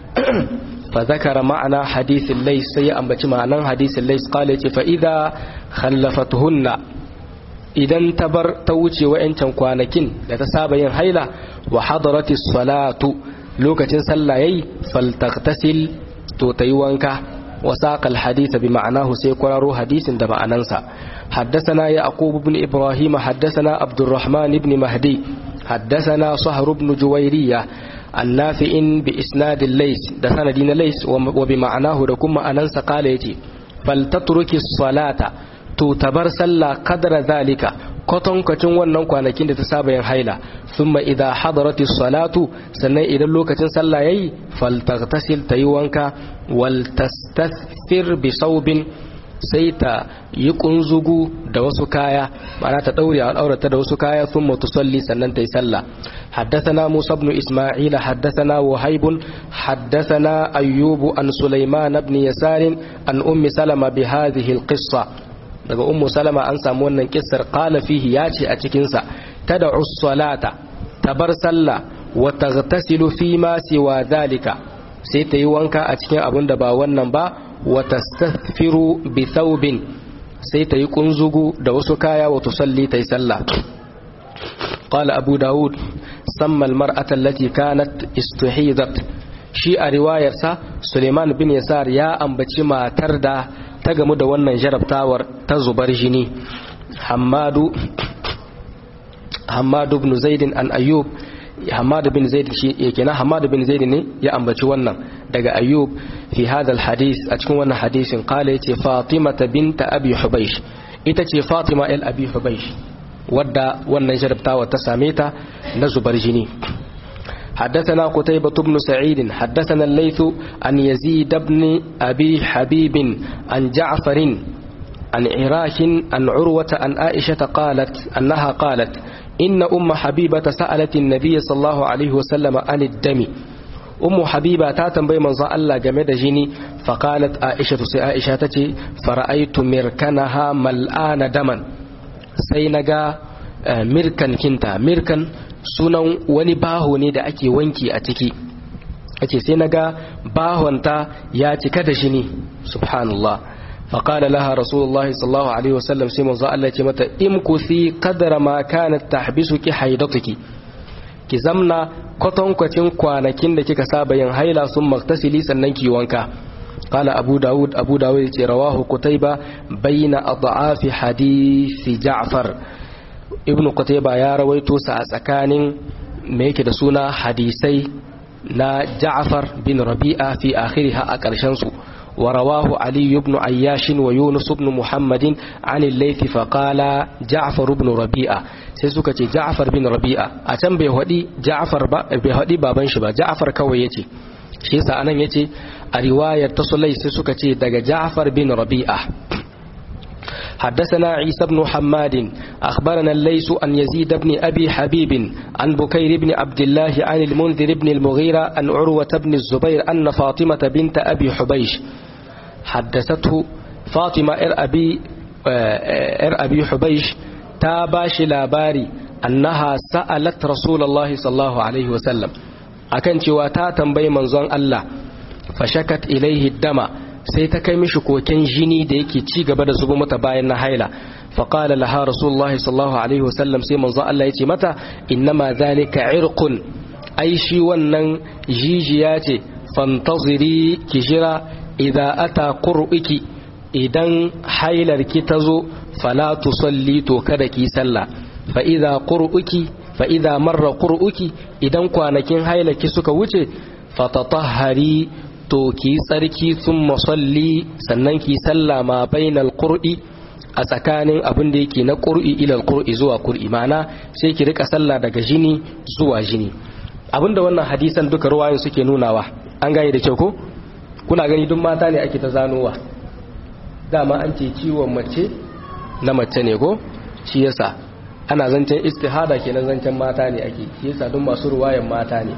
fa zakara ma'ana hadithil lays sai ambaci ma'anan hadithil lays qala ce fa idha khallafatuhunna idan ta bar ta wuce wa'ancan kwanakin da ta saba yin haila wa hadaratis salatu lokacin sallah yayi faltaghtasil to tayi wanka wa saqal hadith bi ma'anahu sai kwararo hadisin da ma'anansa haddathana yaqub ibn ibrahim haddathana abdurrahman ibn mahdi haddathana sahr ibn juwayriyah annafi'in bi isnad al-lays da sanadin lays wa bi ma'anahu da kuma ma'anansa qala yace faltatruki salata to tabar sallah kadara zalika kwatankwacin wannan kwanakin da ta saba yin haila thumma idha hadaratis salatu sannan idan lokacin sallah yayi faltaghtasil tayi wanka wal tastathfir bi saubin sai ta yi kunzugu da wasu kaya ma'ana ta daure al'aurata da wasu kaya thumma tusalli sannan tayi sallah حدثنا موسى بن إسماعيل حدثنا وهيب حدثنا أيوب عن سليمان بن يسار عن أم سلمة بهذه القصة daga ummu salama an samu wannan kissar qala fihi yace a cikin sa tad'u salata tabar sallah wa taghtasilu fi ma siwa zalika sai ta yi wanka a cikin abin da ba wannan ba wa tastaghfiru bi thawbin sai ta yi kunzugu da wasu kaya wa tusalli ta yi sallah qala abu daud samma almar'ata allati kanat istuhidat shi a riwayarsa Suleiman bin Yasar ya ambaci matar da ta gamu da wannan jarabtawar ta zubar jini Hammadu ibn Zaid an Ayyub Hammadu bin Zaid shi kenan Hammadu bin Zaid ne ya ambaci wannan daga Ayyub fi hada alhadith a cikin wannan hadisin qala yace Fatima binta Abi Hubaysh ita ce Fatima el Abi Hubaysh wadda wannan jarabtawar ta same ta na zubar jini حدثنا قتيبة بن سعيد حدثنا الليث عن يزيد بن أبي حبيب عن جعفر عن عراش عن عروة عن عائشة أنها قالت إن أم حبيبة سألت النبي صلى الله عليه وسلم عن الدم أم حبيبة تاتم بي منظى الله جمد جيني فقالت عائشة فرأيت مركنها ملآن دما سينغا مركن كنتا مركن sunan wani baho ne da ake wanki a ciki ake sai naga bahonta ya cika da shi ne subhanallah faqala laha rasulullahi sallallahu alaihi wasallam sai manzo Allah ya ce mata imkuthi qadra ma kanat tahbisuki haidatuki ki zamna kwatankwacin kwanakin da kika saba yin haila sun maktasili sannan ki wanka قال أبو داود رواه قتيبة بين أضعاف حديث جعفر ibn Qutayba ya rawaito sa a tsakanin me yake da suna hadisai na Ja'far bin Rabi'a fi akhiriha a ƙarshen su wa rawahu Ali ibn Ayyash wa Yunus ibn Muhammadin an al-Layth fa qala Ja'far ibn Rabi'a sai suka ce Ja'far bin Rabi'a a can bai hadi Ja'far ba bai hadi baban shi ba Ja'far kawai yace shi yasa anan yace a riwayar ta Sulay sai suka ce daga Ja'far bin Rabi'a حدثنا عيسى بن حماد أخبرنا الليث عن يزيد بن أبي حبيب عن بكير بن عبد الله عن المنذر بن المغيرة عن عروة بن الزبير أن فاطمة بنت أبي حبيش حدثته فاطمة أبي حبيش تاباش لاباري أنها سألت رسول الله صلى الله عليه وسلم أكنت واتاتا بي منظن الله فشكت إليه الدم sai ta kai mishi koken jini da yake ci gaba da zubo mata bayan na haila faqala laha rasulullahi sallallahu alaihi wasallam sai manzo Allah yace mata innama zalika irqun ai shi wannan jijiya ce fantaziri ki jira idza ata qur'iki idan hailar ki tazo fala tusalli to kada ki sallah fa idza qur'iki fa idza marra qur'uki idan kwanakin hailaki suka wuce fatatahhari to ki tsarki thumma salli sannan ki salla ma bainal qur'i a tsakanin abin da yake na qur'i ila qur'i zuwa qur'i mana sai ki rika sallah daga jini zuwa jini abinda wannan hadisan duka ruwayoyin suke nunawa an gane da kyau ko kuna gani duk mata ne ake ta zanowa dama an ce ciwon mace na mace ne ko shi yasa ana zancen istihada kenan zancen mata ne ake shi yasa duk masu ruwayan mata ne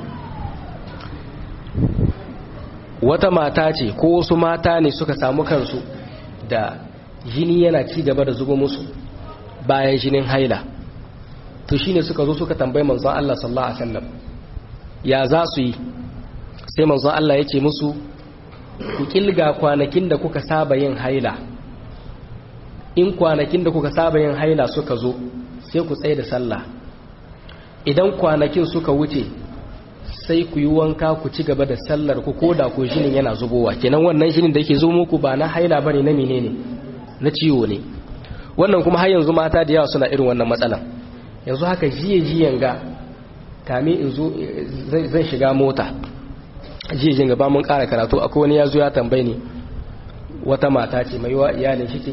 wata mata ce ko wasu mata ne suka samu kansu da jini yana ci gaba da zubo musu bayan jinin haila to shine suka zo suka tambayi manzon Allah sallallahu alaihi wasallam ya za su yi sai manzon Allah ya ce musu ku kilga kwanakin da kuka saba yin haila in kwanakin da kuka saba yin haila suka zo sai ku tsaye da sallah idan kwanakin suka wuce sai ku yi wanka ku ci gaba da sallar ku koda ko jinin yana zubowa kenan wannan jinin da yake zo muku ba na haila bane na menene na ciwo ne wannan kuma har yanzu mata da yawa suna irin wannan matsalan yanzu haka jiyan ga kame in zo zan shiga mota jiyan gaba mun ƙara karatu akwai wani ya zo ya tambaye ni wata mata ce mai wa iyalin shi ce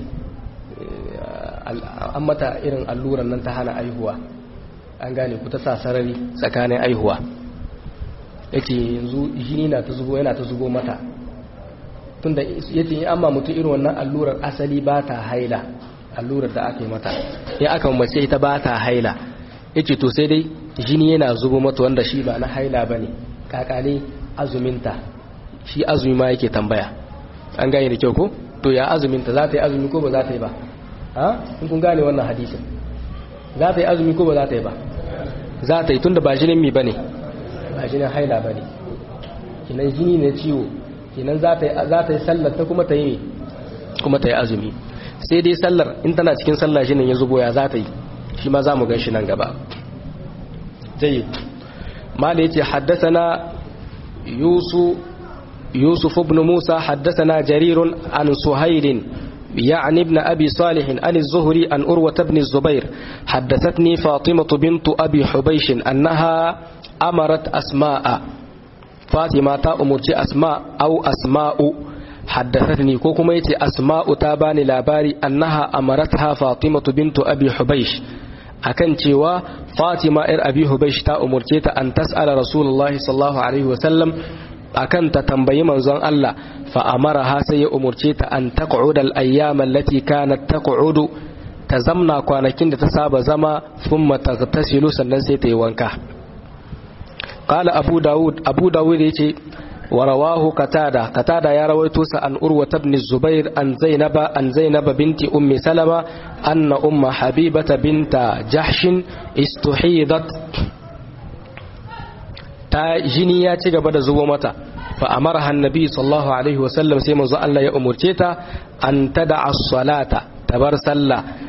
an mata irin alluran nan ta hana aihuwa an gane ku ta sa sarari tsakanin aihuwa yake yanzu jini na ta zubo yana ta zubo mata tunda yace in amma mutum irin wannan allurar asali ba ta haila allurar da aka yi mata in aka mace ita ba ta haila yace to sai dai jini yana zubo mata wanda shi ba na haila bane kakale azuminta shi azumi ma yake tambaya an gane da kyau ko to ya azuminta za ta yi azumi ko ba za ta yi ba ha in kun gane wannan hadisin za ta yi azumi ko ba za ta yi ba za ta yi tunda ba jinin mi bane ba jinin haila bane kinan jini ne ciwo kinan za ta yi sallar ta kuma ta yi azumi sai dai sallar in tana cikin sallar jinin ya zubo ya za ta yi shi ma za mu gan shi nan gaba jayyid mala yace haddathana يوسف بن موسى حدثنا جرير عن سهيل يعني ابن أبي صالح عن الزهري عن أروة بن الزبير حدثتني فاطمة بنت أبي حبيش أنها أمرت أسماء فاطمة أمرت أسماء أو أسماء حدثتني كوكميتي أسماء تاباني لاباري أنها أمرتها فاطمة بنت أبي حبيش akan cewa Fatima ir Abi Hubaysh ta umurce ta an tas'ala Rasulullahi sallallahu alaihi wasallam akan ta tambayi manzon Allah fa amaraha sai ya umurce ta an taq'uda al-ayyam allati kanat taq'udu ta zamna kwanakin da ta saba zama thumma taghtasilu sannan sai ta yi wanka qala Abu Dawud yace ورواه قتادة يا رويتوس عن أروة بن الزبير عن زينب بنت أم سلمة أن أم حبيبة بنت جحش استحيضت جنيا تجب زومتا فأمرها النبي صلى الله عليه وسلم سيما الله يا أمور أن تدع الصلاة تبرسل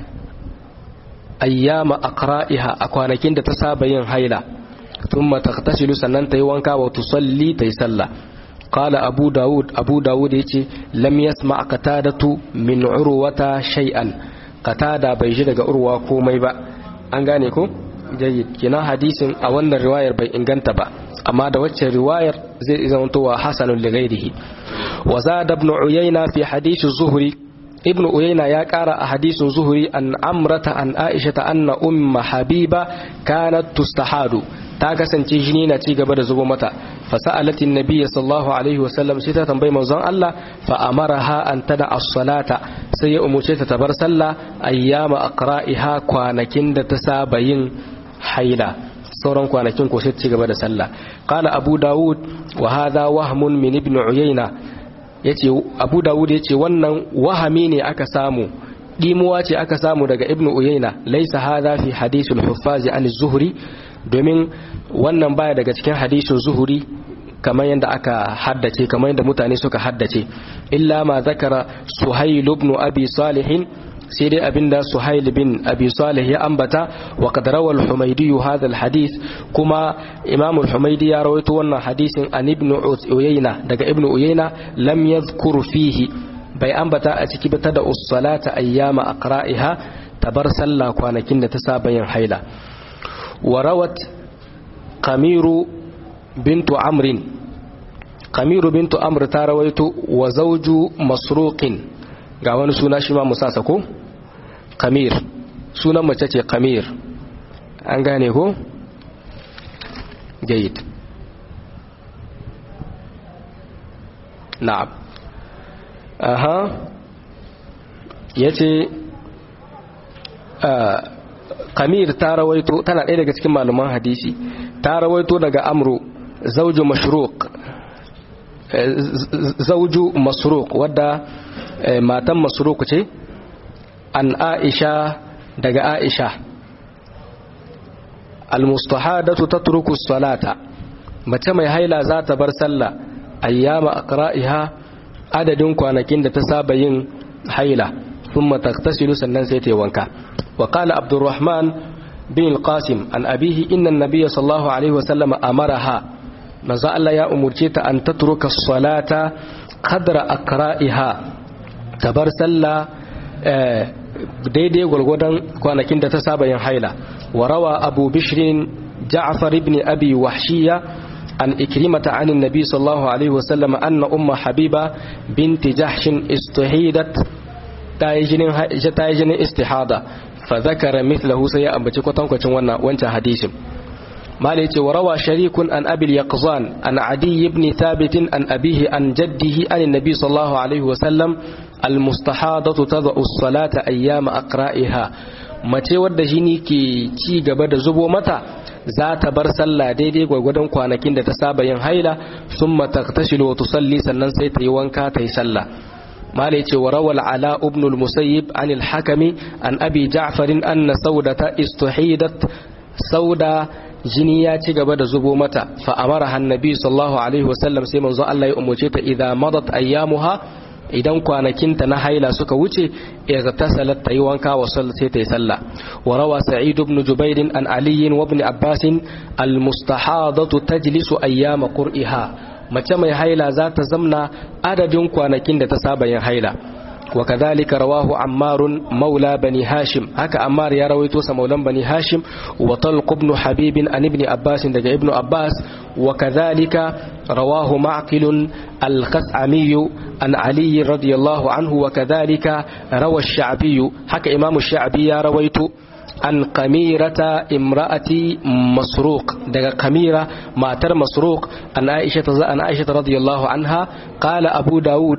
أيام أقرائها أكوانكين تسابين هيلا ثم تغتسل سنن تيوانكا وتصلي تيسلى قال أبو داود يتي لم يسمع قتادة من عروة شيئا قتادة بيجي عروة كومي با أنغانيكو جيد كنا حديث أولنا الرواية بي إنغانتا با أما دوتش الرواية زي إذا انتوا حسن لغيره وزاد ابن عيينة في حديث الزهري ابن عيينة يقرأ حديث الزهري أن عمرة عن عائشة أن أم حبيبة كانت تستحاد ta kasance jini na ci gaba da zubo mata fa sa'alatin nabiyyi sallallahu alaihi wasallam sai ta tambayi manzon Allah fa amaraha an tada as-salata sai ya umurce ta bar sallah ayyama aqra'iha kwanakin da ta saba yin haila sauran kwanakin ko sai ci gaba da sallah qala abu daud wa hadha wahmun min ibn uyayna yace abu daud yace wannan wahami ne aka samu dimuwa ce aka samu daga ibn uyayna laysa hadha fi hadithul huffazi an az-zuhri domin wannan baya daga cikin hadisin zuhuri kamar yadda aka haddace kamar yadda mutane suka haddace illa ma zakara suhail ibn abi salih sai dai abinda suhail bin abi salih ya ambata wa qad rawa al-humaydi hadha al-hadith kuma imam al-humaydi ya rawaito wannan hadisin an ibn uyayna daga ibn uyayna lam yadhkur fihi bai ambata a ciki ba ta da us-salata ayyama aqra'iha tabar sallah kwanakin da ta saba yin haila wa rawat qamiru bintu amrin qamiru bintu amr ta rawaito wa zawju masruqin ga wani suna shi ma musasa ko qamir sunan mace ce qamir an gane ko jayyid na'am aha yace qamir ta rawaito tana ɗaya daga cikin malaman hadisi ta rawaito daga amru zawju masruq wadda matan masruq ce an aisha daga aisha almustahadatu tatruku salata mace mai haila za ta bar sallah ayyama aqra'iha adadin kwanakin da ta saba yin haila thumma tagtasilu sannan sai ta yi wanka wa qala abdurrahman bin alqasim an abihi inna an-nabiy sallallahu alaihi wasallam amaraha manzo Allah ya umurce ta an tatruka salata qadra aqra'iha ta bar sallah daidai gwargwadon kwanakin da ta saba yin haila wa rawa abu bishrin ja'far ibn abi wahshiya an ikrimata an annabi sallallahu alaihi wasallam anna umma habiba binti jahshin istuhidat ta yi jinin istihada fa zakara mithlahu sai ya ambaci kwatankwacin wancan hadisin mala yace wa rawa sharikun an abil yaqzan an adi ibn thabit an abihi an jaddihi an annabi sallallahu alaihi wasallam almustahadatu tad'u as-salata ayyama aqra'iha mace wadda jini ke ci gaba da zubo mata za ta bar sallah daidai gwagwadon kwanakin da ta saba yin haila summa tagtasilu wa tusalli sannan sai ta yi wanka ta yi sallah mala yace wa rawal ala ibn al-musayyib an al-hakami an abi ja'far anna saudata istuhidat sauda jini ya ci gaba da zubo mata fa amara annabi sallallahu alaihi wasallam sai manzo Allah ya umurce ta idza madat ayyamuha idan kwanakinta na haila suka wuce igtasalat tayi wanka wa sallat sai tayi sallah wa rawa sa'id ibn jubair an ali wa ibn abbas al mustahadatu tajlisu ayyama qur'iha mace mai haila za ta zamna adadin kwanakin da ta saba yin haila وكذلك رواه عمار مولى بني هاشم هكا عمار يا رويتو مولى بني هاشم وطلق بن حبيب عن ابن عباس دجا ابن عباس وكذلك رواه معقل الخثعمي عن علي رضي الله عنه وكذلك روى الشعبي هكا امام الشعبي يا رويتو عن قميرة امرأة مسروق دقا قميرة ماتر مسروق عن عائشة رضي الله عنها قال أبو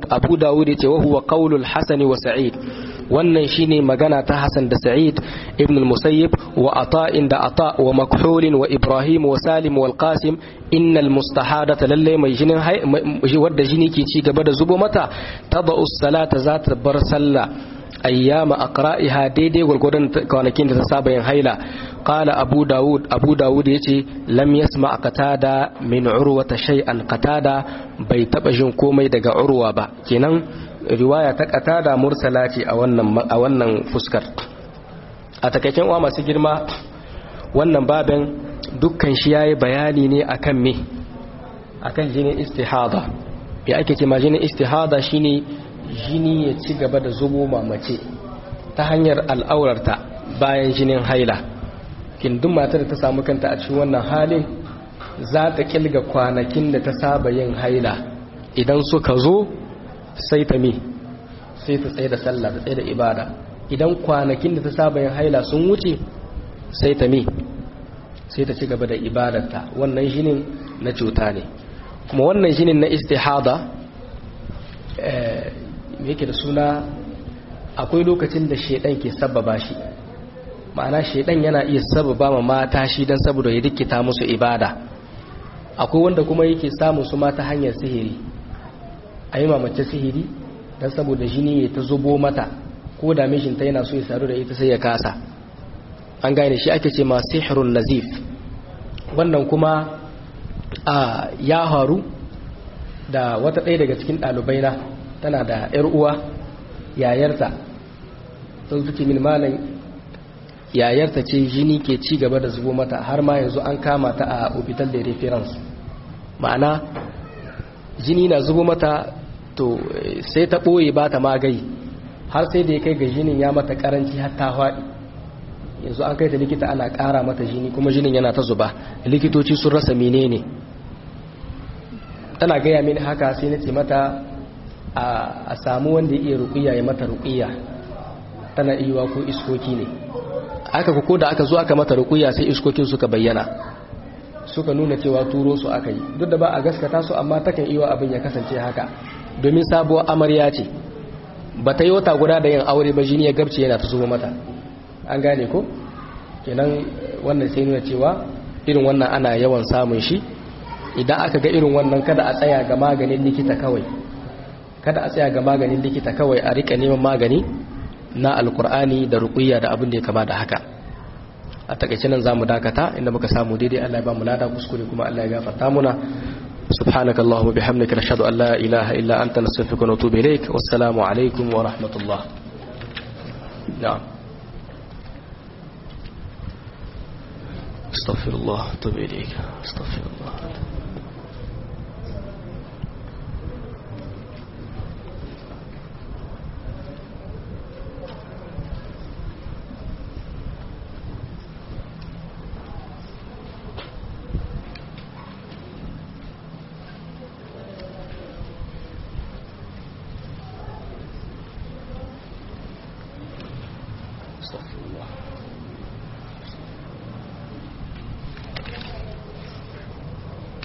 داود وهو قول الحسن وسعيد wannan shine magana ta Hassan da Sa'id ibn al-Musayyib wa Ata'in da Ata wa Makhul wa Ibrahim wa Salim wal Qasim innal mustahadata lalle mai jinin wadda jini ke ci gaba da zubo mata tada'u salata za ta bar sallah ayyama aqra'iha daidai gurgurdan kwanakin da ta saba yin haila qala abu dawud yace lam yasma qatada min urwata shay'an qatada bai taba jin komai daga urwa ba kenan riwaya ta qatada mursala ce a wannan fuskar a takaicen uwa masu girma wannan baben dukkan shi yayi bayani ne akan me akan jinin istihada ya ake ce ma jinin istihada shine jini ya ci gaba da zubo mamace ta hanyar al'aurarta bayan jinin haila kindin matar da ta samu kanta a cikin wannan halin za ta kilga kwanakin da ta saba yin haila idan suka zo sai ta sai ta tsaye da sallah ta tsaye da ibada idan kwanakin da ta saba yin haila sun wuce sai ta sai ta ci gaba da ibadarta wannan jinin na cuta ne kuma wannan jinin na istihada yake da suna akwai lokacin da shedan ke sababa shi ma'ana shedan yana iya sababa ma mata shi dan saboda ya dikita musu ibada akwai wanda kuma yake samun su mata hanyar sihiri ayi mamace sihiri dan saboda jini ya ta zubo mata ko da mishin ta yana so ya saru da ita sai ya kasa an gane shi ake ce ma sihrun nazif wannan kuma ya haru da wata ɗaya daga cikin ɗalibaina tana da ‘yar uwa yayarta sun suke min malam yayarta ce jini ke ci gaba da zubo mata har ma yanzu an kama ta a hospital de reference ma'ana jini na zubo mata to sai ta ɓoye ba ta magayi har sai da ya kai ga jinin ya mata karanci har ta haɗi yanzu an kai ta likita ana ƙara mata jini kuma jinin yana ta zuba, likitoci sun rasa menene. Tana gaya mini haka sai na ce mata a samu wanda ya iya ruƙiya ya mata ruƙiya, tana iya ko iskoki ne. Aka ko da aka zo aka mata ruƙiya sai iskokin suka bayyana, suka nuna cewa turo su aka yi, duk da ba a gaskata su amma takan iya abin ya kasance haka, domin sabuwar amarya ce ba ta yi wata guda da yin aure ba, jini ya gabce yana ta zubo mata. An gane ko? Kenan wannan sai nuna cewa irin wannan ana yawan samun shi. Idan aka ga irin wannan kada a tsaya ga maganin likita kawai, kada a tsaya ga maganin likita kawai, a rika neman magani na alkur'ani da ruqiyya da abin da ya kama da haka. A takeice nan zamu dakata inda muka samu daidai Allah ya ba mu lada, kuskure kuma Allah ya gafarta muna. subhanakallahumma bihamdika nashhadu an la ilaha illa anta nastaghfiruka wa natubu ilaik. Wassalamu alaikum wa rahmatullah. na'am astaghfirullah wa atubu ilaik. astaghfirullah. astaghfirullah.